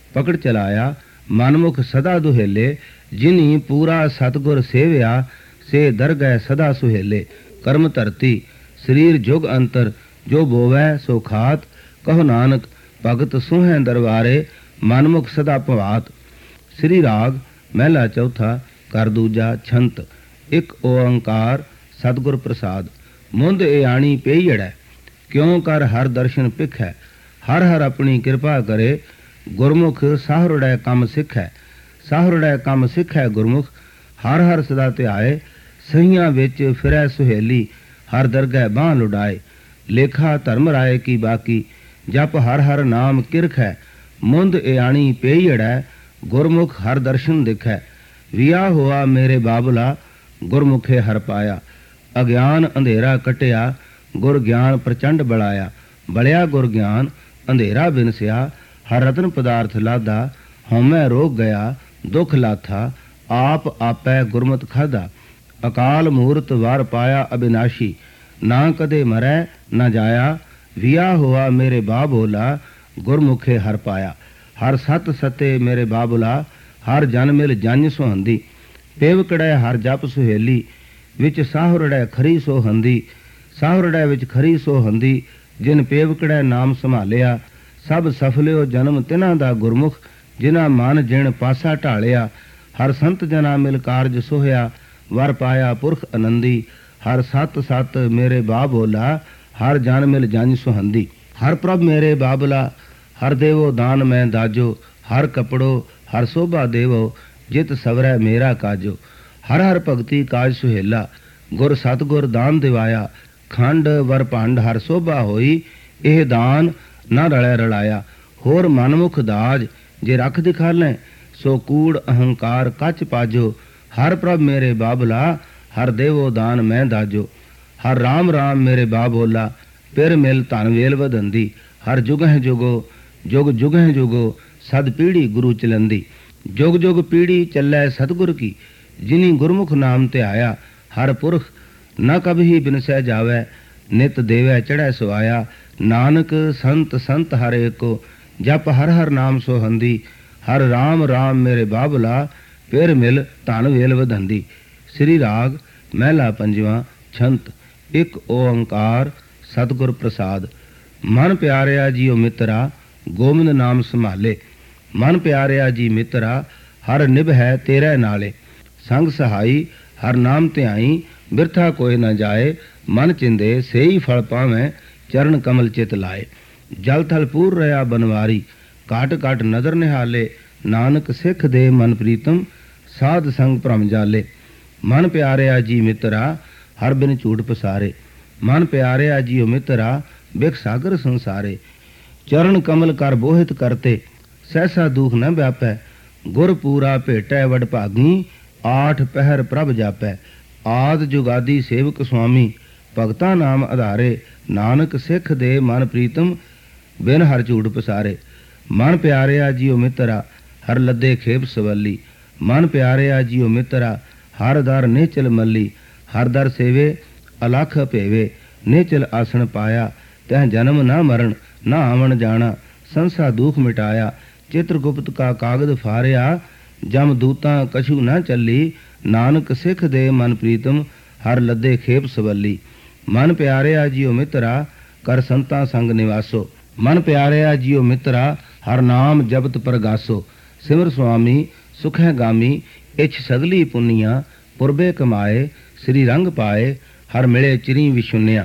ਪਕੜ ਚਲਾਇਆ ਮਨਮੁਖ ਸਦਾ ਦੁਹੇਲੇ, ਜਿਨੀ ਪੂਰਾ ਸਤਗੁਰ ਸੇਵਿਆ ਸੇ ਦਰਗਹਿ ਸਦਾ ਸੁਹੇਲੇ। ਕਰਮ ਧਰਤੀ ਸਰੀਰ ਜੁਗ ਅੰਤਰ, ਜੋ ਬੋਵੈ ਸੋ ਖਾਤ, ਕਹੋ ਨਾਨਕ ਭਗਤ ਸੁਹੈ ਦਰਬਾਰੇ, ਮਨਮੁਖ ਸਦਾ ਭਵਾਤ। ਸ੍ਰੀ ਰਾਗ ਮਹਿਲਾ ਚੌਥਾ ਘਰ ਦੂਜਾ ਛੰਤ। ਇੱਕ ਓੰਕਾਰ ਸਤਿਗੁਰ ਪ੍ਰਸਾਦ। ਮੁੰਦ ਏ ਆਣੀ ਪਈੜੈ, ਕਿਉਂ ਕਰ ਹਰ ਦਰਸ਼ਨ ਪਿਖੈ, ਹਰ ਹਰ ਆਪਣੀ ਕਿਰਪਾ ਕਰੇ, ਗੁਰਮੁਖ ਸਾਹਰੜੈ ਕੰਮ ਸਿੱਖੈ। ਸਾਹਰੜੈ ਕੰਮ ਸਿੱਖੈ ਗੁਰਮੁਖ, ਹਰ ਹਰ ਸਦਾ ਧਿਆਏ, ਸਹੀਆਂ ਵਿੱਚ ਫਿਰੈ ਸੁਹੇਲੀ, ਹਰ ਦਰਗਹਿ ਬਾਂਹ ਲੁਡਾਏ। ਲੇਖਾ ਧਰਮ ਰਾਏ ਕੀ ਬਾਕੀ, ਜਪ ਹਰ ਹਰ ਨਾਮ ਕਿਰਖੈ, ਮੁੰਦ ਏ ਆਣੀ ਪਈੜੈ, ਗੁਰਮੁਖ ਹਰ ਦਰਸ਼ਨ ਦਿਖੈ। ਵਿਆ ਹੋਆ ਮੇਰੇ ਬਾਬਲਾ, ਗੁਰਮੁਖੇ ਹਰ ਪਾਇਆ, ਅਗਿਆਨ ਅੰਧੇਰਾ ਕਟਿਆ, ਗੁਰ ਗਿਆਨ ਪ੍ਰਚੰਡ ਬੜਾਇਆ। ਬੜਿਆ ਗੁਰ ਗਿਆਨ ਅੰਧੇਰਾ ਬਿਨਸਿਆ, ਹਰ ਰਤਨ ਪਦਾਰਥ ਲਾਦਾ, ਹਉਮੈ ਰੋਗ ਗਿਆ ਦੁਖ ਲਾਥਾ, ਆਪ ਆਪੈ ਗੁਰਮਤਿ ਖਾਧਾ। ਅਕਾਲ ਮੂਰਤ ਵਾਰ ਪਾਇਆ ਅਬਿਨਾਸ਼ੀ, ਨਾ ਕਦੇ ਮਰੈ ਨਾ ਜਾਇਆ, ਵਿਆ ਹੋਆ ਮੇਰੇ ਬਾਬੋਲਾ, ਗੁਰਮੁਖੇ ਹਰ ਪਾਇਆ। ਹਰ ਸਤ ਸਤੇ ਮੇਰੇ ਬਾਬੁਲਾ, ਹਰ ਜਨ ਮਿਲ ਜੰਝ ਸੁਹੰਦੀ। ਪੇਵਕੜੈ ਹਰ ਜਪ ਸੁਹੇਲੀ, ਵਿੱਚ ਸਾਹੁਰੜੈ ਖਰੀ ਸੋਹੰਦੀ। ਸਾਹੁਰੜੈ ਵਿੱਚ ਖਰੀ ਸੋਹੰਦੀ, ਜਿਨ ਪੇਵਕੜੈ ਨਾਮ ਸੰਭਾਲਿਆ। ਸਭ ਸਫਲਿਓ ਜਨਮ ਤਿਨਾਂ ਦਾ ਗੁਰਮੁਖ, ਜਿਨ੍ਹਾਂ ਮਨ ਜਿਣ ਪਾਸਾ ਢਾਲਿਆ। ਹਰ ਸੰਤ ਜਨਾ ਮਿਲ ਕਾਰਜ ਸੋਹਿਆ, ਵਰ ਪਾਇਆ ਪੁਰਖ ਆਨੰਦੀ। ਹਰ ਸਤ ਸਤ ਮੇਰੇ ਬਾਬੋਲਾ, ਹਰ ਜਨ ਮਿਲ ਜੰਝ ਸੁਹੰਦੀ। ਹਰ ਪ੍ਰਭ ਮੇਰੇ ਬਾਬਲਾ, ਹਰ ਦੇਵੋ ਦਾਨ ਮੈਂ ਦਾਜੋ। ਹਰ ਕਪੜੋ ਹਰ ਸੋਭਾ ਦੇਵੋ, ਜਿਤ ਸਵਰੈ ਮੇਰਾ ਕਾਜੋ। ਹਰ ਹਰ ਭਗਤੀ ਕਾਜ ਸੁਹੇਲਾ, ਗੁਰ ਸਤਗੁਰ ਦਾਨ ਦਿਵਾਇਆ। ਖੰਡ ਵਰ ਭੰਡ ਹਰ ਸੋਭਾ ਹੋਈ, ਇਹ ਦਾਨ ਨਾ ਰਲੈ ਰਲਾਇਆ। ਹੋਰ ਮਨਮੁਖ ਦਾਜ ਜੇ ਰੱਖ ਦਿਖਾਲੈ, ਸੋ ਕੂੜ ਅਹੰਕਾਰ ਕੱਚ ਪਾਜੋ। ਹਰ ਪ੍ਰਭ ਮੇਰੇ ਬਾਬਲਾ, ਹਰ ਦੇਵੋ ਦਾਨ ਮੈਂ ਦਾਜੋ। ਹਰ ਰਾਮ ਰਾਮ ਮੇਰੇ ਬਾਬੋਲਾ, ਪਿਰ ਮਿਲ ਧਨ ਵੇਲ ਵਧੰਦੀ। ਹਰ ਜੁਗਹਿ ਜੁਗੋ ਜੁਗ ਜੁਗਹਿ ਜੁਗੋ, ਸਦ ਪੀੜੀ ਗੁਰੂ ਚਲੰਦੀ। ਜੁਗ ਜੁਗ ਪੀੜੀ ਚੱਲੈ ਸਤਿਗੁਰ ਕੀ, ਜਿਨੀ ਗੁਰਮੁਖ ਨਾਮ ਧਿਆਇਆ। ਹਰ ਪੁਰਖ ਨ ਕਬਹੀ ਬਿਨਸੈ ਜਾਵੈ, ਨਿਤ ਦੇਵੈ ਚੜ੍ਹੈ ਸੁਆਇਆ। ਨਾਨਕ ਸੰਤ ਸੰਤ ਹਰ ਏਕੋ, ਜਪ ਹਰ ਹਰ ਨਾਮ ਸੋਹੰਦੀ। ਹਰ ਰਾਮ ਰਾਮ ਮੇਰੇ ਬਾਬਲਾ, ਪਿਰ ਮਿਲ ਧਨ ਵੇਲ ਵਧੰਦੀ। ਸ੍ਰੀ ਰਾਗ ਮਹਿਲਾ ਪੰਜਵਾਂ ਛੰਤ। ਇੱਕ ਓੰਕਾਰ ਸਤਿਗੁਰ ਪ੍ਰਸਾਦ। ਮਨ ਪਿਆਰਿਆ ਜੀਓ ਮਿੱਤਰਾ, ਗੋਬਿੰਦ ਨਾਮ ਸੰਭਾਲੇ। ਮਨ ਪਿਆਰਿਆ ਜੀ ਮਿੱਤਰਾ, ਹਰ ਨਿਭੈ ਤੇਰੇ ਨਾਲੇ। ਸੰਗ ਸਹਾਈ ਹਰ ਨਾਮ ਧਿਆਈ, ਬਿਰਥਾ ਕੋਈ ਨ ਜਾਏ। ਮਨ ਚਿੰਦੇ ਸੇਈ ਫਲ ਪਾਵੈ, ਚਰਨ ਕਮਲ ਚਿਤ ਲਾਏ। ਜਲ ਥਲ ਪੂਰ ਰਿਆ ਬਨਵਾਰੀ, ਘਟ ਘਟ ਨਦਰ ਨਿਹਾਲੇ। ਨਾਨਕ ਸਿੱਖ ਦੇ ਮਨ ਪ੍ਰੀਤਮ, ਸਾਧ ਸੰਗ ਭਰਮ ਜਾਲੇ। ਮਨ ਪਿਆਰਿਆ ਜੀ ਮਿੱਤਰਾ, ਹਰ ਬਿਨ ਝੂਠ ਪਸਾਰੇ। ਮਨ ਪਿਆਰਿਆ ਜੀਓ ਮਿੱਤਰਾ, ਬਿਖ ਸਾਗਰ ਸੰਸਾਰੇ। ਚਰਨ ਕਮਲ ਕਰ ਬੋਹਿਤ ਕਰਤੇ, ਸਹਿਸਾ ਦੁਖ ਨ ਵਿਆਪੈ। ਗੁਰ ਪੂਰਾ ਭੇਟੈ ਵਡ ਭਾਗੀ, ਆਠ ਪਹਿਰ ਪ੍ਰਭ ਜਾਪੈ। ਆਦ ਜੁਗਾਦੀ ਸੇਵਕ ਸੁਆਮੀ, ਭਗਤਾ ਨਾਮ ਆਧਾਰੇ। ਨਾਨਕ ਸਿੱਖ ਦੇ ਮਨ ਪ੍ਰੀਤਮ, ਬਿਨ ਹਰ ਝੂਠ ਪਸਾਰੇ। ਮਨ ਪਿਆਰਿਆ ਜੀਓ ਮਿੱਤਰਾ, ਹਰ ਲੱਦੇ ਖੇਪ ਸਵੱਲੀ। ਮਨ ਪਿਆਰਿਆ ਜੀਓ ਮਿੱਤਰਾ, ਹਰ ਦਰ ਨਿਚਲ ਮੱਲੀ। ਹਰ ਦਰ ਸੇਵੇ ਅਲਖ ਭੇਵੇ, ਨਿਚਲ ਆਸਣ ਪਾਇਆ। ਤਹ ਜਨਮ ਨਾ ਮਰਨ ਨਾ ਆਵਣ ਜਾਣਾ, ਸੰਸਾ ਦੁਖ ਮਿਟਾਇਆ। ਚਿਤਰਗੁਪਤ ਕਾ ਕਾਗਦ ਫਾਰਿਆ, ਜਮ ਦੂਤਾਂ ਕਛੂ ਨਾ ਚੱਲੀ। ਨਾਨਕ ਸਿੱਖ ਦੇ ਮਨ ਪ੍ਰੀਤਮ, ਹਰ ਲੱਦੇ ਖੇਪ ਸਵੱਲੀ। ਮਨ ਪਿਆਰਿਆ ਜੀਓ ਮਿੱਤਰਾ, ਕਰ ਸੰਤਾਂ ਸੰਗ ਨਿਵਾਸੋ। ਮਨ ਪਿਆਰਿਆ ਜੀਓ ਮਿੱਤਰਾ, ਹਰ ਨਾਮ ਜਪਤ ਪ੍ਰਗਾਸੋ। ਸਿਮਰ ਸੁਆਮੀ ਸੁਖੈ ਗਾਮੀ, ਇਛ ਸਗਲੀ ਪੁੰਨੀਆਂ। ਪੁਰਬੇ ਕਮਾਏ ਸ੍ਰੀ ਰੰਗ ਪਾਏ, ਹਰ ਮਿਲੇ ਚਿਰੀ ਵਿਸ਼ੁੰਨਿਆ।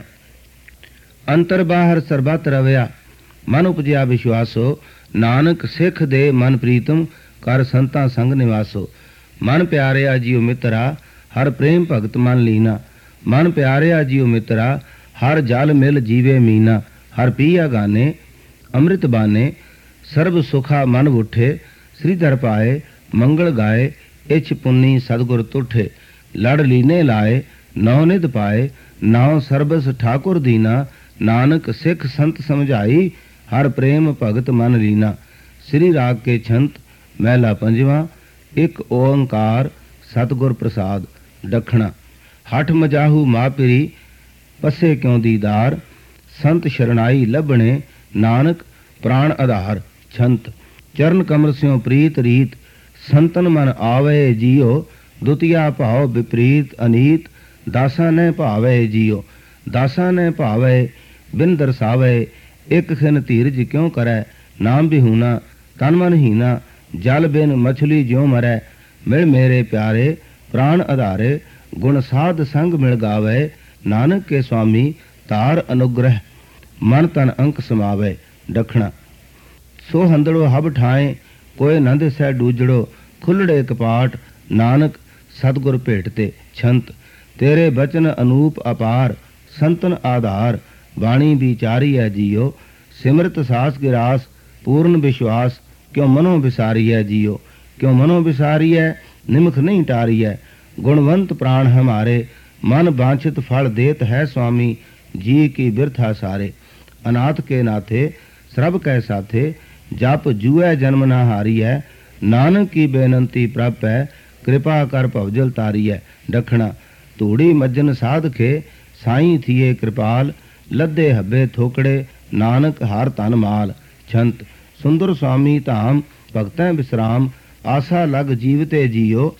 ਅੰਤਰ ਬਾਹਰ ਸਰਬਤ ਰਵਿਆ, ਮਨ ਉਪਜਿਆ ਵਿਸ਼ਵਾਸੋ। ਨਾਨਕ ਸਿੱਖ ਦੇ ਮਨ ਪ੍ਰੀਤਮ, ਕਰ ਸੰਤਾਂ ਸੰਗ ਨਿਵਾਸੋ। ਮਨ ਪਿਆਰਿਆ ਜੀਓ ਮਿੱਤਰਾ, ਹਰ ਪ੍ਰੇਮ ਭਗਤ ਮਨ ਲੀਨਾ। ਮਨ ਪਿਆਰਿਆ ਜੀਓ ਮਿੱਤਰਾ, ਹਰ ਜਲ ਮਿਲ ਜੀਵੇ ਮੀਨਾ। ਹਰ ਪੀਆ ਗਾਨੇ ਅੰਮ੍ਰਿਤ ਬਾਨੇ, ਸਰਬ ਸੁਖਾ ਮਨ ਉਠੇ। ਸ੍ਰੀਧਰ ਪਾਏ ਮੰਗਲ ਗਾਏ, ਇਛ ਪੁੰਨੀ ਸਤਿਗੁਰ ਤੁਠੇ। ਲੜ ਲੀਨੇ ਲਾਏ ਨੌ ਨਿਧ ਪਾਏ, ਨਾਉ ਸਰਬਸ ਠਾਕੁਰ ਦੀਨਾ। ਨਾਨਕ ਸਿੱਖ ਸੰਤ ਸਮਝਾਈ, ਹਰ ਪ੍ਰੇਮ ਭਗਤ ਮਨ ਲੀਨਾ। ਸ੍ਰੀ ਰਾਗ ਕੇ ਛੰਤ। ਮਹਿਲਾ ਪੰਜਵਾਂ। ਇੱਕ ਓੰਕਾਰ ਸਤਿਗੁਰ ਪ੍ਰਸਾਦ। ਦੱਖਣਾ। ਹਠ ਮਜਾਹੂ ਮਾਪਿਰੀ, ਪਸੇ ਕਿਉਂ ਦੀਦਾਰ। ਸੰਤ ਸ਼ਰਣਾਈ ਲੱਭਣੇ, ਨਾਨਕ ਪ੍ਰਾਣ ਆਧਾਰ। ਛੰਤ। ਚਰਨ ਕਮਲ ਸਿਉ ਪ੍ਰੀਤ ਰੀਤ, ਸੰਤਨ ਮਨ ਆਵੇ ਜੀਓ। ਦੁਤੀਆ ਭਾਵ ਵਿਪਰੀਤ ਅਨੀਤ, ਦਾਸਾਂ ਨੇ ਭਾਵੇ ਜੀਓ। ਦਾਸਾਂ ਨੇ ਭਾਵੇ ਬਿਨ ਦਰਸਾਵੇ, ਇੱਕ ਖਿਨ ਧੀਰਜ ਕਿਉਂ ਕਰੈ। ਨਾਮ ਬਿਹੂਨਾ ਤਨ ਮਨ ਹੀਨਾ, ਜਲ ਬਿਨ ਮਛਲੀ ਜਿਉ ਮਰੈ। ਮਿਲ ਮੇਰੇ ਪਿਆਰੇ ਪ੍ਰਾਣ ਆਧਾਰੇ, ਗੁਣ ਸਾਧ ਸੰਗ ਮਿਲ ਗਾਵੇ। ਨਾਨਕ ਕੇ ਸੁਆਮੀ ਧਾਰ ਅਨੁਗ੍ਰਹਿ, ਮਨ ਤਨ ਅੰਕ ਸਮਾਵੇ। ਦੱਖਣਾ ਸੋ ਹੰਦੜੋ ਹਬ ਠਾਏ, ਕੋਏ ਨਾ ਦਿਸੈ ਡੂਜੜੋ। ਖੁੱਲੜੇ ਕਪਾਟ ਨਾਨਕ ਸਤਿਗੁਰ ਭੇਟ ਤੇ। ਛੰਤ ਤੇਰੇ ਬਚਨ ਅਨੂਪ ਅਪਾਰ, ਸੰਤਨ ਆਧਾਰ ਬਾਣੀ ਵਿਚਾਰੀ ਹੈ ਜੀਓ। ਸਿਮਰਤ ਸਾਸ ਗਿਰਾਸ ਪੂਰਨ ਵਿਸ਼ਵਾਸ, ਕਿਉ ਮਨੋ ਵਿਸਾਰੀ ਹੈ ਜੀਓ। ਕਿਉ ਮਨੋ ਵਿਸਾਰੀ ਹੈ ਨਿਮਖ ਨਹੀਂ ਟਾਰੀ ਹੈ। ਗੁਣਵੰਤ ਪ੍ਰਾਣ ਹਮਾਰੇ, ਮਨ ਬਾਂਛਿਤ ਫਲ ਦੇਤ ਹੈ ਸੁਆਮੀ। ਜੀ ਕੀ ਬਿਰਥਾ ਸਾਰੇ, ਅਨਾਥ ਕੇ ਨਾਥੇ ਸਰਬ ਕੈ ਸਾਥੇ। ਜਪ ਜੂਐ ਜਨਮ ਨਾ ਹਾਰੀ ਹੈ, ਨਾਨਕ ਕੀ ਬੇਨੰਤੀ ਪ੍ਰਭ ਹੈ। ਕਿਰਪਾ ਕਰ ਭਵਜਲ ਤਾਰੀ ਹੈ। ਦੱਖਣਾ ਧੂੜੀ ਮੱਜਨ ਸਾਧਕੇ, ਸਾਈਂ ਥੀਏ ਕਿਰਪਾਲ। ਲੱਦੇ ਹੱਬੇ ਥੋਕੜੇ, ਨਾਨਕ ਹਰ ਧਨ ਮਾਲ। ਛੰਤ ਸੁੰਦਰ ਸੁਆਮੀ ਧਾਮ, ਭਗਤੈ ਵਿਸਰਾਮ। ਆਸਾ ਲਗ ਜੀਵਤੇ ਜੀਓ,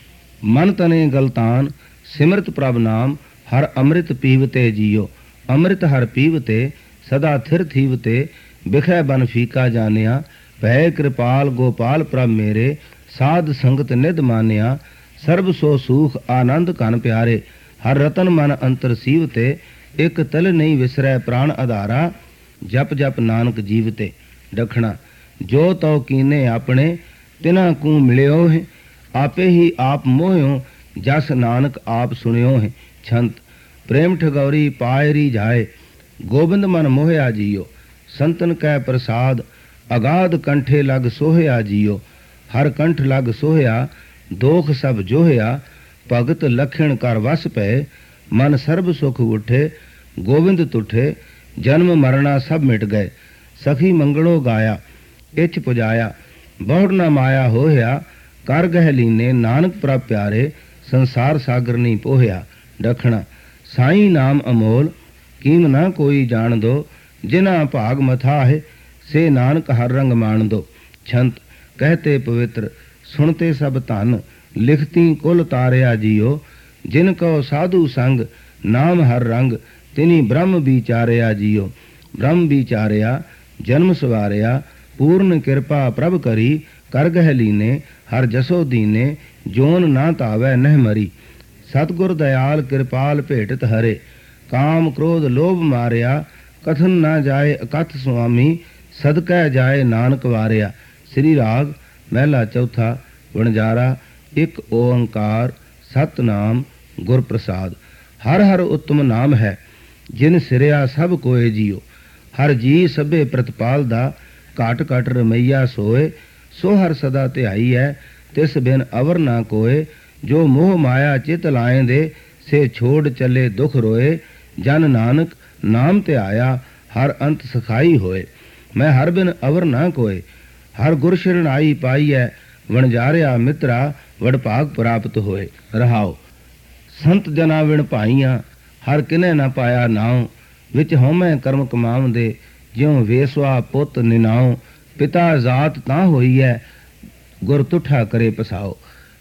ਮਨ ਤਨੇ ਗਲਤਾਨ। ਸਿਮਰਤ ਪ੍ਰਭ ਨਾਮ, ਹਰ ਅੰਮ੍ਰਿਤ ਪੀਵਤੇ ਜੀਓ। ਅੰਮ੍ਰਿਤ ਹਰ ਪੀਵਤੇ, ਸਦਾ ਥਿਰ ਥੀਵਤੇ। ਬਿਖੈ ਬਨ ਫੀਕਾ ਜਾਣਿਆ, ਭੈ ਕਿਰਪਾਲ ਗੋਪਾਲ ਪ੍ਰਭ ਮੇਰੇ। ਸਾਧ ਸੰਗਤ ਨਿਧ ਮਾਨਿਆ, ਸਰਬ ਸੋ ਸੂਖ ਆਨੰਦ ਘਨ ਪਿਆਰੇ। ਹਰ ਰਤਨ ਮਨ ਅੰਤਰ ਸੀਵਤੇ, ਇੱਕ ਤਲ ਨਹੀਂ ਵਿਸਰੈ ਪ੍ਰਾਣ ਆਧਾਰਾ। ਜਪ ਜਪ ਨਾਨਕ ਜੀਵਤੇ। ਦੱਖਣਾ ਜੋ ਤਉ ਕੀਨੇ ਆਪਣੇ, ਤਿਨਾ ਕੂ ਮਿਲਿਓ ਹੈ। ਆਪੇ ਹੀ ਆਪ ਮੋਹਿਓ, ਜਸ ਨਾਨਕ ਆਪ ਸੁਣਿਓ ਹੈ। ਛੰਤ ਪ੍ਰੇਮ ਠਗੌਰੀ ਪਾਇਰੀ ਜਾਏ, ਗੋਬਿੰਦ ਮਨ ਮੋਹਿਆ ਜੀਓ। ਸੰਤਨ ਕੈ ਪ੍ਰਸਾਦ, ਅਗਾਧ ਕੰਠੇ ਲਗ ਸੋਹਿਆ ਜੀਓ। ਹਰ ਕੰਠ ਲਗ ਸੋਹਿਆ, ਦੋਖ ਸਭ ਜੋਹਿਆ। ਭਗਤ ਲਖਣ ਕਰ ਵਸ ਪਏ, ਮਨ ਸਰਬ ਸੁਖ ਉਠੇ। ਗੋਬਿੰਦ ਤੁਠੇ, ਜਨਮ ਮਰਣਾ ਸਭ ਮਿਟ ਗਏ। ਸਖੀ ਮੰਗਲੋ ਗਾਇਆ, ਇੱਛ ਪੁਜਾਇਆ। ਬਹੁੜ ਨਾ ਮਾਇਆ ਹੋਇਆ, ਕਰ ਗਹਿ ਲੀਨੇ। ਨਾਨਕ ਪ੍ਰਭ ਪਿਆਰੇ, ਸੰਸਾਰ ਸਾਗਰ ਨਹੀਂ ਪੋਹਿਆ। ਦੱਖਣਾ ਸਾਈਂ ਨਾਮ ਅਮੋਲ, ਕੀਮ ਨਾ ਕੋਈ ਜਾਣ ਦੋ। ਜਿਨਾ ਭਾਗ ਮਥਾ ਹੈ, ਸੇ ਨਾਨਕ ਹਰ ਰੰਗ ਮਾਣ ਦੋ। ਛੰਤ ਕਹਤੇ ਪਵਿੱਤਰ, ਸੁਣਤੇ ਸਭ ਧਨ। ਲਿਖਤੀ ਕੁਲ ਤਾਰਿਆ ਜੀਓ। ਜਿਨ ਕੋ ਸਾਧੂ ਸੰਗ, ਨਾਮ ਹਰ ਰੰਗ। ਤਿਨੀ ਬ੍ਰਹਮ ਵਿਚਾਰਿਆ ਜੀਓ। ਬ੍ਰਹਮ ਵਿਚਾਰਿਆ, ਜਨਮ ਸਵਾਰਿਆ। ਪੂਰਨ ਕਿਰਪਾ ਪ੍ਰਭ ਕਰੀ, ਕਰ ਗਹਿ ਲੀਨੇ। ਹਰ ਜਸੋ ਦੀਨੇ, ਜੋਨ ਨਾ ਧਾਵੈ ਨਹਿ ਮਰੀ। ਸਤਿਗੁਰ ਦਇਆਲ ਕਿਰਪਾਲ ਭੇਟਤ ਹਰੇ। ਕਾਮ ਕ੍ਰੋਧ ਲੋਭ ਮਾਰਿਆ, ਕਥਨ ਨਾ ਜਾਏ ਅਕਥ ਸੁਆਮੀ। ਸਦਕੈ ਜਾਏ ਨਾਨਕ ਵਾਰਿਆ। ਸ੍ਰੀ ਰਾਗ ਮਹਿਲਾ ਚੌਥਾ, ਵਣਜਾਰਾ। ਇੱਕ ਓੰਕਾਰ ਸਤਨਾਮ ਗੁਰ ਪ੍ਰਸਾਦ। ਹਰ ਹਰ ਉਤਮ ਨਾਮ ਹੈ, ਜਿਨ ਸਿਰਿਆ ਸਭ ਕੋਏ ਜੀਓ। ਹਰ ਜੀ ਸਭੇ ਪ੍ਰਤਪਾਲ ਦਾ, ਘਾਟ ਘਟ ਰਮਈਆ ਸੋਏ। ਸੋ ਹਰ ਸਦਾ ਧਿਆਈ ਹੈ, ਤਿਸ ਬਿਨ ਅਵਰ ਨਾ ਕੋਏ। ਜੋ ਮੋਹ ਮਾਇਆ ਚਿਤ ਲਾਏ ਦੇ, ਸੇ ਛੋੜ ਚੱਲੇ ਦੁਖ ਰੋਏ। ਜਨ ਨਾਨਕ ਨਾਮ ਧਿਆਇਆ, ਹਰ ਅੰਤ ਸਖਾਈ ਹੋਏ। ਮੈਂ ਹਰ ਬਿਨ ਅਵਰ ਨਾ ਕੋਏ। ਹਰ ਗੁਰ ਸ਼ਰਣਾਈ ਪਾਈਐ, ਵਣਜਾਰਿਆ ਮਿੱਤਰਾ ਵਡਭਾਗ ਪ੍ਰਾਪਤ ਹੋਏ। ਰਹਾਓ ਸੰਤ ਜਨਾ ਵਿਣ ਭਾਈਆਂ, ਹਰ ਕਿਨੇ ਨਾ ਪਾਇਆ ਨਾਉ। ਵਿੱਚ ਹਉਮੈ ਕਰਮ ਕਮਾਉਂਦੇ, ਜਿਉ ਵੇਸਵਾ ਪੁੱਤ ਨਿਨਾਉ। ਪਿਤਾ ਜ਼ਾਤ ਤਾਂ ਹੋਈ ਹੈ, ਗੁਰ ਤੁਠਾ ਕਰੇ ਪਸਾਓ।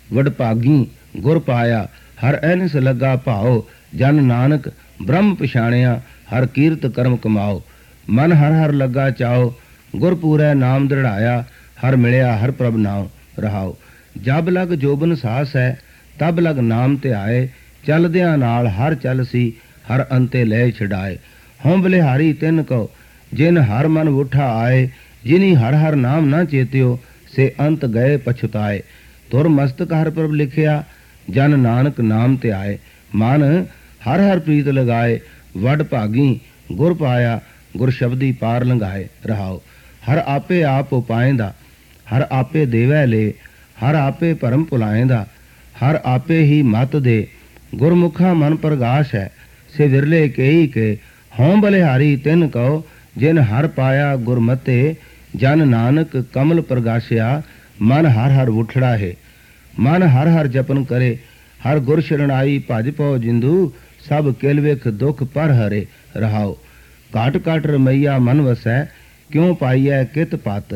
ਵਡਭਾਗੀ ਗੁਰ ਪਾਇਆ, ਹਰ ਐਨਸ ਲੱਗਾ ਭਾਓ। ਜਨ ਨਾਨਕ ਬ੍ਰਹਮ ਪਛਾਣਿਆ, ਹਰ ਕੀਰਤ ਕਰਮ ਕਮਾਓ। ਮਨ ਹਰ ਹਰ ਲੱਗਾ ਚਾਓ, ਗੁਰ ਪੂਰੈ ਨਾਮ ਦ੍ਰਿੜਾਇਆ। ਹਰ ਮਿਲਿਆ ਹਰ ਪ੍ਰਭ ਨਾਉ। ਰਹਾਓ ਜਬ ਲਗ ਜੋਬਨ ਸਾਸ ਹੈ, ਤਬ ਲਗ ਨਾਮ ਧਿਆਏ। ਚਲਦਿਆਂ ਨਾਲ ਹਰ ਚੱਲ ਸੀ, ਹਰ ਅੰਤੇ ਲੈ ਛਡਾਏ। ਹਉ ਬਲਿਹਾਰੀ ਤਿਨ ਕੋ, ਜਿਨ ਹਰ ਮਨ ਉਠਾ ਆਏ। ਜਿਨੀ ਹਰ ਹਰ ਨਾਮ ਨਾ ਚੇਤਿਓ, ਸੇ ਅੰਤ ਗਏ ਪਛੁਤਾਏ। ਤੁਰ ਮਸਤਕ ਹਰ ਪ੍ਰਭ ਲਿਖਿਆ, ਜਨ ਨਾਨਕ ਨਾਮ ਧਿਆਏ। ਮਨ ਹਰ ਹਰ ਪ੍ਰੀਤ ਲਗਾਏ, ਵਡ ਭਾਗੀ ਗੁਰ ਪਾਇਆ। ਗੁਰ ਸ਼ਬਦੀ ਪਾਰ ਲੰਘਾਏ। ਰਹਾਓ ਹਰ ਆਪੇ ਆਪ ਉਪਾਇਂਦਾ, ਹਰ ਆਪੇ ਦੇਵੈ ਲੇ। ਹਰ ਆਪੇ ਭਰਮ ਭੁਲਾਇਂਦਾ, ਹਰ ਆਪੇ ਹੀ ਮਤ ਦੇ। ਗੁਰਮੁਖਾ ਮਨ ਪ੍ਰਗਾਸ਼ ਹੈ, ਸੇ ਵਿਰਲੇ ਕੇਈ ਕੇ। ਹਉ ਬਲਿਹਾਰੀ ਤਿਨ ਕਉ, ਜਿਨ ਹਰ ਪਾਇਆ ਗੁਰਮਤੇ। ਜਨ ਨਾਨਕ ਕਮਲ ਪ੍ਰਗਾਸ਼ਿਆ, ਮਨ ਹਰ ਹਰ ਉਠੜਾ ਹੈ। ਮਨ ਹਰ ਹਰ ਜਪਨ ਕਰੇ, ਹਰ ਗੁਰ ਸ਼ਰਣਾਈ ਭਜ ਪਉ ਜਿੰਦੂ। ਸਭ ਕਿਲ ਵੇਖ ਦੁਖ ਪਰ ਹਰੇ। ਰਹਾਓ ਘਾਟ ਘਾਟ ਰਮਈਆ ਮਨ ਵਸੈ, ਕਿਉ ਪਾਈਐ ਕਿਤ ਪਤ।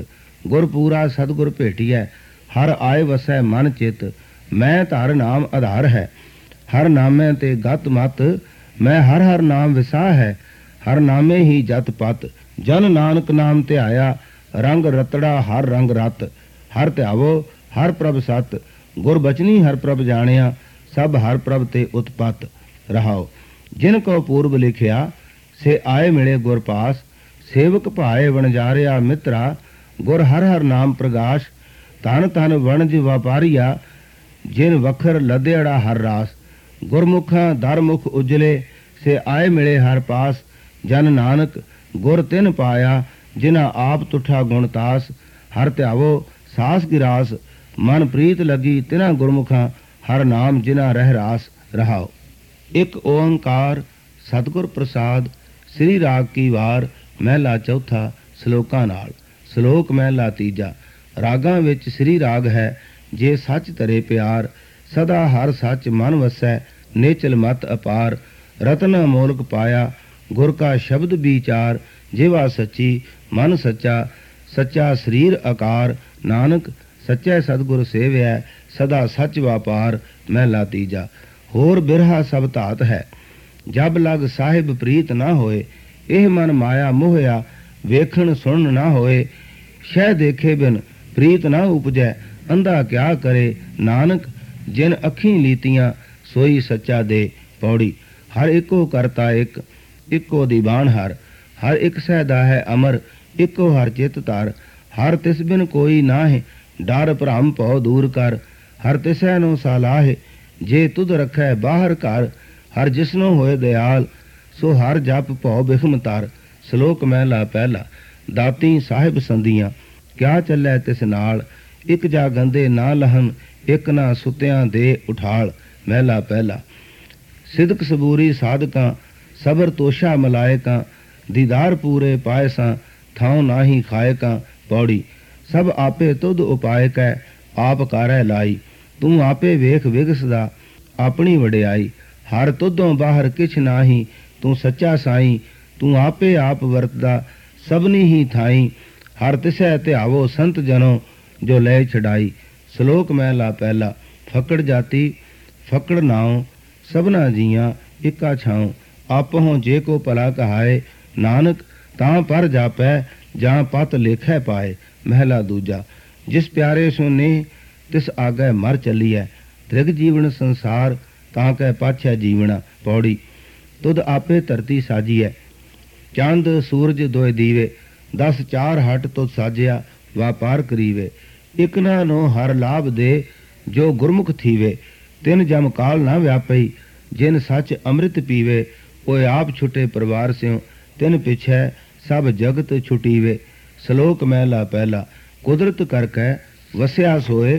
ਗੁਰ ਪੂਰਾ ਸਤਿਗੁਰ ਭੇਟੀਐ, ਹਰ ਆਏ ਵਸੈ ਮਨ ਚਿਤ, ਮੈਂ ਧਰ ਨਾਮ ਆਧਾਰ ਹੈ। ਹਰ ਨਾਮੇ ਤੇ ਗਤ ਮਤ, ਮੈਂ ਹਰ ਹਰ ਨਾਮ ਵਿਸਾਹ ਹੈ। ਹਰ ਨਾਮੇ ਹੀ ਜਤ ਪਤ, ਜਨ ਨਾਨਕ ਨਾਮ ਧਿਆਇਆ, ਰੰਗ ਰਤੜਾ ਹਰ ਰੰਗ ਰਤ। ਹਰ ਧਿਆਵੋ ਹਰ ਪ੍ਰਭ ਸਤ, ਗੁਰ ਬਚਨੀ ਹਰ ਪ੍ਰਭ ਜਾਣਿਆ, ਸਭ ਹਰ ਪ੍ਰਭ ਤੇ ਉਤਪਤ। ਰਹਾਓ। ਜਿਨ ਕੋ ਪੂਰਬ ਲਿਖਿਆ, ਸੇ ਆਏ ਮਿਲੇ ਗੁਰ ਪਾਸ। ਸੇਵਕ ਭਾਏ ਵਣਜਾਰਿਆ ਮਿੱਤਰਾ, ਗੁਰ ਹਰ ਹਰ ਨਾਮ ਪ੍ਰਗਾਸ਼। ਧਨ ਧਨ ਵਣਜ ਵਪਾਰੀਆ, ਜਿਨ ਵਖਰ ਲਦਿਆੜਾ ਹਰ ਰਾਸ। ਗੁਰਮੁਖਾਂ ਦਰ ਮੁਖ ਉਜਲੇ, ਸੇ ਆਏ ਮਿਲੇ ਹਰ ਪਾਸ। ਜਨ ਨਾਨਕ ਗੁਰ ਤਿਨ ਪਾਇਆ, ਜਿਨਾ ਆਪ ਤੁਠਾ ਗੁਣ ਤਾਸ। ਹਰ ਧਿਆਵੋ ਸਾਸ ਗਿਰਾਸ, ਮਨ ਪ੍ਰੀਤ ਲੱਗੀ ਤਿਨਾ ਗੁਰਮੁਖਾਂ, ਹਰ ਨਾਮ ਜਿਨਾ ਰਹਿ ਰਾਸ। ਰਹਾਓ। ਇੱਕ ਓੰਕਾਰ ਸਤਿਗੁਰ ਪ੍ਰਸਾਦ। ਸ੍ਰੀ ਰਾਗ ਕੀ ਵਾਰ ਮਹਿਲਾ ਚੌਥਾ, ਸਲੋਕਾਂ ਨਾਲ। ਸ਼ਲੋਕ ਮਹਿਲਾ ਤੀਜਾ। ਰਾਗਾਂ ਵਿੱਚ ਸ੍ਰੀ ਰਾਗ ਹੈ, ਜੇ ਸੱਚ ਧਰੇ ਪਿਆਰ। ਸਦਾ ਹਰ ਸੱਚ ਮਨ ਵਸੈ, ਨੇਚਲ ਮਤ ਅਪਾਰ। ਰਤਨ ਅਮੋਲਕ ਪਾਇਆ, ਗੁਰ ਕਾ ਸ਼ਬਦ ਵਿਚਾਰ। ਜਿਵਾ ਸੱਚੀ ਮਨ ਸੱਚਾ, ਸੱਚਾ ਸਰੀਰ ਆਕਾਰ। ਨਾਨਕ ਸੱਚੇ ਸਤਿਗੁਰ ਸੇਵਿਆ, ਸਦਾ ਸੱਚ ਵਾਪਾਰ। ਮਹਿਲਾ ਤੀਜਾ। ਹੋਰ ਬਿਰਹਾ ਸਭ ਧਾਤ ਹੈ, ਜਬ ਲਗ ਸਾਹਿਬ ਪ੍ਰੀਤ ਨਾ ਹੋਏ। ਇਹ ਮਨ ਮਾਇਆ ਮੋਹਿਆ, ਵੇਖਣ ਸੁਣਨ ਨਾ ਹੋਏ। ਸ਼ਹਿ ਦੇਖੇ ਬਿਨ ਪ੍ਰੀਤ ਨਾ ਉਪਜੈ, ਅੰਧਾ ਕਿਆ ਕਰੇ। ਨਾਨਕ ਜਿਨ ਅੱਖੀਂ ਲੀਤੀਆਂ, ਸੋਈ ਸੱਚਾ ਦੇ। ਪੌੜੀ। ਹਰ ਇੱਕੋ ਕਰਤਾ ਇੱਕ, ਇੱਕੋ ਦੀਵਾਨ ਹਰ। ਹਰ ਇੱਕ ਸਹਿਦਾ ਹੈ ਅਮਰ, ਇੱਕੋ ਹਰ ਚਿਤ ਧਰ। ਹਰ ਤਿਸ ਬਿਨ ਕੋਈ ਨਾਹਿ, ਡਰ ਭ੍ਰਮ ਭਉ ਦੂਰ ਕਰ। ਹਰ ਤਿਸੈ ਨੂੰ ਸਾਲਾਹਿ, ਜੇ ਤੁਧ ਰੱਖੈ ਬਾਹਰ ਘਰ। ਹਰ ਜਿਸਨੂੰ ਹੋਏ ਦਿਆਲ, ਸੋ ਹਰ ਜਪ ਭਉ ਬਿਖਮ ਤਰ। ਸ਼ਲੋਕ ਮਹਿਲਾ ਪਹਿਲਾ। ਦਾਤੀ ਸਾਹਿਬ ਸੰਧੀਆਂ, ਕਿਆ ਚੱਲੈ ਤਿਸ ਨਾਲ। ਇੱਕ ਜਾ ਗੰਦੇ ਨਾ ਲਹਨ, ਇੱਕ ਨਾ ਸੁਤਿਆਂ ਦੇ ਉਠਾਲ। ਮਹਿਲਾ ਪਹਿਲਾ। ਸਿਦਕ ਸਬੂਰੀ ਸਾਧਕਾਂ, ਸਬਰ ਤੋਸ਼ਾ ਮਲਾਇਕਾਂ। ਦੀਦਾਰ ਪੂਰੇ ਪਾਇਸਾਂ, ਥਾਉ ਨਾਹੀ ਖਾਇਕਾਂ। ਪੌੜੀ। ਸਭ ਆਪੇ ਤੁਧ ਉਪਾਇ ਕੈ, ਆਪ ਕਰੈ ਲਾਈ। ਤੂੰ ਆਪੇ ਵੇਖ ਵਿਗਸਦਾ, ਆਪਣੀ ਵਡਿਆਈ। ਹਰ ਤੁਧੋਂ ਬਾਹਰ ਕਿਛ ਨਾਹੀ, ਤੂੰ ਸੱਚਾ ਸਾਈਂ। ਤੂੰ ਆਪੇ ਆਪ ਵਰਤਦਾ, ਸਭਨੀ ਹੀ ਥਾਈ। ਹਰ ਤਿਸੈ ਧਿਆਵੋ ਸੰਤ ਜਨੋ, ਜੋ ਲੈ ਛਡਾਈ। ਸ਼ਲੋਕ ਮਹਿਲਾ ਪਹਿਲਾ। ਫਕੜ ਜਾਤੀ ਫਕੜ ਨਾਉ, ਸਭਨਾ ਜੀਆਂ ਇੱਕਾ ਛਾਉ। ਆਪਹੁ ਜੇ ਕੋ ਭਲਾ ਕਹਾਏ, ਨਾਨਕ ਤਾਂ ਪਰ ਜਾਪੈ, ਜਾਂ ਪਤ ਲੇਖੈ ਪਾਏ। ਮਹਿਲਾ ਦੂਜਾ। ਜਿਸ ਪਿਆਰੇ ਸੋ ਨੇ, ਤਿਸ ਆਗੈ ਮਰ ਚੱਲੀਐ। ਤ੍ਰਿਗ ਜੀਵਨ ਸੰਸਾਰ, ਤਾਂ ਕੈ ਪਾਛੈ ਜੀਵਣਾ। ਪੌੜੀ। ਤੁਧ ਆਪੇ ਧਰਤੀ ਸਾਜੀਐ, ਚੰਦ ਸੂਰਜ ਦੋਇ ਦੀਵੇ। 10 4 ਹਟ ਤੁਧ ਸਾਜਿਆ, ਵਾਪਾਰ ਕਰੀਵੇ। ਇਕ ਨਾ ਨੋ ਹਰ ਲਾਭ ਦੇ, ਜੋ ਗੁਰਮੁਖ ਥੀਵੇ। ਤਿਨ ਜਮ ਕਾਲ ਨਾ ਵਿਆਪਈ, ਜਿਨ ਸੱਚ ਅੰਮ੍ਰਿਤ ਪੀਵੇ। ਓਏ ਆਪ ਛੁਟੇ ਪਰਿਵਾਰ ਸਿਉ, ਤਿਨ ਪਿਛੈ ਸਭ ਜਗਤ ਛੁਟੀਵੇ। ਸ਼ਲੋਕ ਮਹਿਲਾ ਪਹਿਲਾ। ਕੁਦਰਤ ਕਰਕੇ ਵਸਿਆ ਸੋਏ,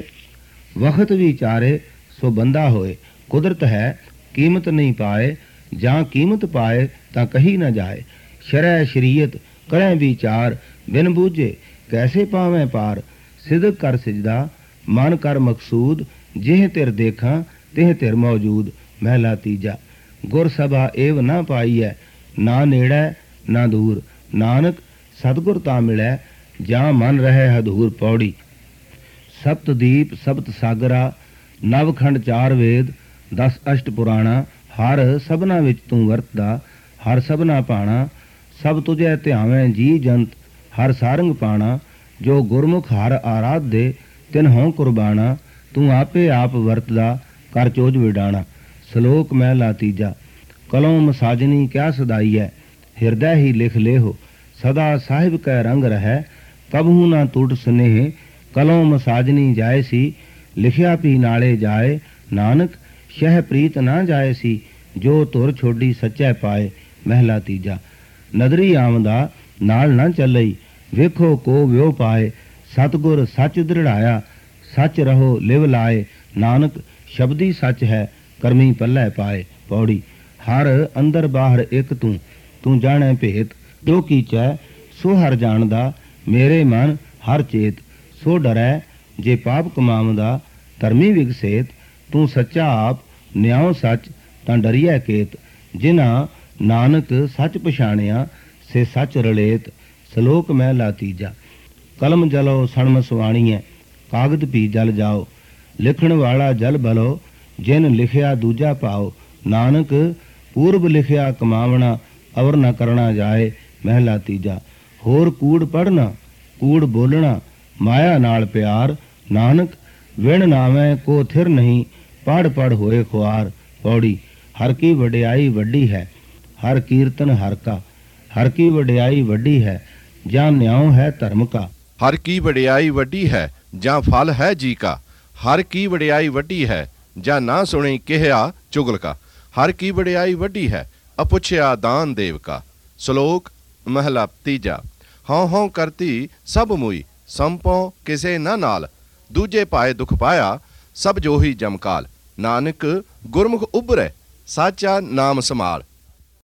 ਵਖਤ ਵਿਚਾਰੇ ਸੋ ਬੰਦਾ ਹੋਏ। ਕੁਦਰਤ ਹੈ ਕੀਮਤ ਨਹੀਂ ਪਾਏ, ਜਾਂ ਕੀਮਤ ਪਾਏ ਤਾਂ ਕਹੀ ਨਾ ਜਾਏ। ਸ਼ਰੈ ਸ਼ਰੀਅਤ ਕਰੈ ਵਿਚਾਰ, ਬਿਨ ਬੂਝੇ ਕੈਸੇ ਪਾਵੇਂ ਪਾਰ। ਸਿਦਕ ਕਰ ਸਿਜਦਾ, ਮਨ ਕਰ ਮਕਸੂਦ। ਜਿਹ ਧਿਰ ਦੇਖਾਂ, ਤਿਹ ਧਿਰ ਮੌਜੂਦ। ਮਹਿਲਾ ਤੀਜਾ। ਗੁਰ ਸਭਾ ਏਵ ਨਾ ਪਾਈਐ, ਨਾ ਨੇੜੈ ਨਾ ਦੂਰ। ਨਾਨਕ ਸਤਿਗੁਰ ਤਾਂ ਮਿਲੈ, ਜਾਂ ਮਨ ਰਹਿ ਹਦੂਰ। ਪੌੜੀ। ਸਪਤ ਦੀਪ ਸਪਤ ਸਾਗਰਾ, ਨਵਖੰਡ 4 ਵੇਦ। 10 ਅਸ਼ਟ ਪੁਰਾਣਾ। ਹਰ ਸਭਨਾ ਵਿੱਚ ਤੂੰ ਵਰਤਦਾ, ਹਰ ਸਭਨਾ ਭਾਣਾ। ਸਭ ਤੁਝੈ ਧਿਆਵੈ ਜੀ ਜੰਤ, ਹਰ ਸਾਰੰਗ ਪਾਣਾ। ਜੋ ਗੁਰਮੁਖ ਹਰ ਆਰਾਧ ਦੇ, ਤਿਨ ਹੋਂ ਕੁਰਬਾਨਾ। ਤੂੰ ਆਪੇ ਆਪ ਵਰਤਦਾ, ਕਰ ਚੋਜ ਵਿਡਾਣਾ। ਸ਼ਲੋਕ ਮਹਿਲਾ ਤੀਜਾ। ਕਲੋਂ ਮਸਾਜਨੀ ਕਿਆ ਸਦਾਈਐ, ਹਿਰਦੈ ਹੀ ਲਿਖ ਲੇਹੋ। ਸਦਾ ਸਾਹਿਬ ਕੈ ਰੰਗ ਰਹੈ, ਕਬਹੂ ਨਾ ਟੁੱਟ ਸਨੇਹ। ਕਲੋਂ ਮਸਾਜਨੀ ਜਾਏ ਸੀ, ਲਿਖਿਆ ਵੀ ਨਾਲੇ ਜਾਏ। ਨਾਨਕ ਸ਼ਹਿ ਪ੍ਰੀਤ ਨਾ ਜਾਏ ਸੀ, ਜੋ ਧੁਰ ਛੋਡੀ ਸੱਚੈ ਪਾਏ। ਮਹਿਲਾ ਤੀਜਾ। ਨਦਰੀ ਆਮਦਾ ਨਾਲ ਨਾ ਚੱਲਈ, ਵੇਖੋ ਕੋ ਵਿਉ ਪਾਏ। ਸਤਿਗੁਰ ਸੱਚ ਦ੍ਰਿੜਾਇਆ, ਸੱਚ ਰਹੋ ਲਿਵ ਲਾਏ। ਨਾਨਕ ਸ਼ਬਦੀ ਸੱਚ ਹੈ, ਕਰਮੀ ਪੱਲੇ ਪਾਏ। ਪੌੜੀ। ਹਰ ਅੰਦਰ ਬਾਹਰ ਇੱਕ ਤੂੰ, ਤੂੰ ਜਾਣੈ ਭੇਤ। ਜੋ ਕੀਚੈ ਸੋ ਹਰ ਜਾਣਦਾ, ਮੇਰੇ ਮਨ ਹਰ ਚੇਤ। ਸੋ ਡਰੈ ਜੇ ਪਾਪ ਕਮਾਵਦਾ, ਧਰਮੀ ਵਿਗਸੇਤ। ਤੂੰ ਸੱਚਾ ਆਪ ਨਿਆਉ ਸੱਚ, ਤਾਂ ਡਰੀਐ ਕੇਤ। ਜਿਨਾ ਨਾਨਕ ਸੱਚ ਪਛਾਣਿਆ, ਸੇ ਸੱਚ ਰਲੇਤ। ਸ਼ਲੋਕ ਮਹਿਲਾ ਤੀਜਾ। ਕਲਮ ਜਲੋ ਸਣਮ ਸੁਆਣੀਐ, ਕਾਗਦ ਭੀ ਜਲ ਜਾਓ। ਲਿਖਣ ਵਾਲਾ ਜਲ ਬਲੋ, ਜਿਨ ਲਿਖਿਆ ਦੂਜਾ ਪਾਓ। ਨਾਨਕ ਪੂਰਬ ਲਿਖਿਆ ਕਮਾਵਣਾ, ਅਵਰ ਨ ਕਰਨਾ ਜਾਏ। ਮਹਿਲਾ ਤੀਜਾ। ਹੋਰ ਕੂੜ ਪੜ੍ਹਨਾ, ਕੂੜ ਬੋਲਣਾ, ਮਾਇਆ ਨਾਲ ਪਿਆਰ। ਨਾਨਕ ਵਿਣ ਨਾਵੇਂ ਕੋ ਥਿਰ ਨਹੀਂ, ਪੜ੍ਹ ਪੜ੍ਹ ਹੋਏ ਖੁਆਰ। ਪੌੜੀ। ਹਰ ਕੀ ਵਡਿਆਈ ਵੱਡੀ ਹੈ, ਹਰ ਕੀਰਤਨ ਹਰ ਕਾ। ਹਰ ਕੀ ਵਡਿਆਈ ਵੱਡੀ ਹੈ, ਜਾਂ ਨਿਆਉ ਹੈ ਧਰਮ ਕਾ। ਹਰ ਕੀ ਵਡਿਆਈ ਵੱਡੀ ਹੈ, ਜਾਂ ਫਲ ਹੈ ਜੀ ਕਾ। ਹਰ ਕੀ ਵਡਿਆਈ ਵੱਡੀ ਹੈ, ਜਾਂ ਨਾ ਸੁਣੀ ਕਿਹਾ ਚੁਗਲ ਕਾ। ਹਰ ਕੀ ਵਡਿਆਈ ਵੱਡੀ ਹੈ, ਅਪੁੱਛਿਆ ਦਾਨ ਦੇਵ ਕਾ। ਸ਼ਲੋਕ ਮਹਲਾ ਤੀਜਾ। ਹਉ ਹਉ ਕਰਤੀ ਸਭ ਮੁਈ, ਸੰਪੋ ਕਿਸੇ ਨਾ ਨਾਲ। ਦੂਜੇ ਪਾਏ ਦੁਖ ਪਾਇਆ, ਸਭ ਜੋਹੀ ਜਮਕਾਲ। ਨਾਨਕ ਗੁਰਮੁਖ ਉਭਰੈ, ਸਾਚਾ ਨਾਮ ਸੰਭਾਲ।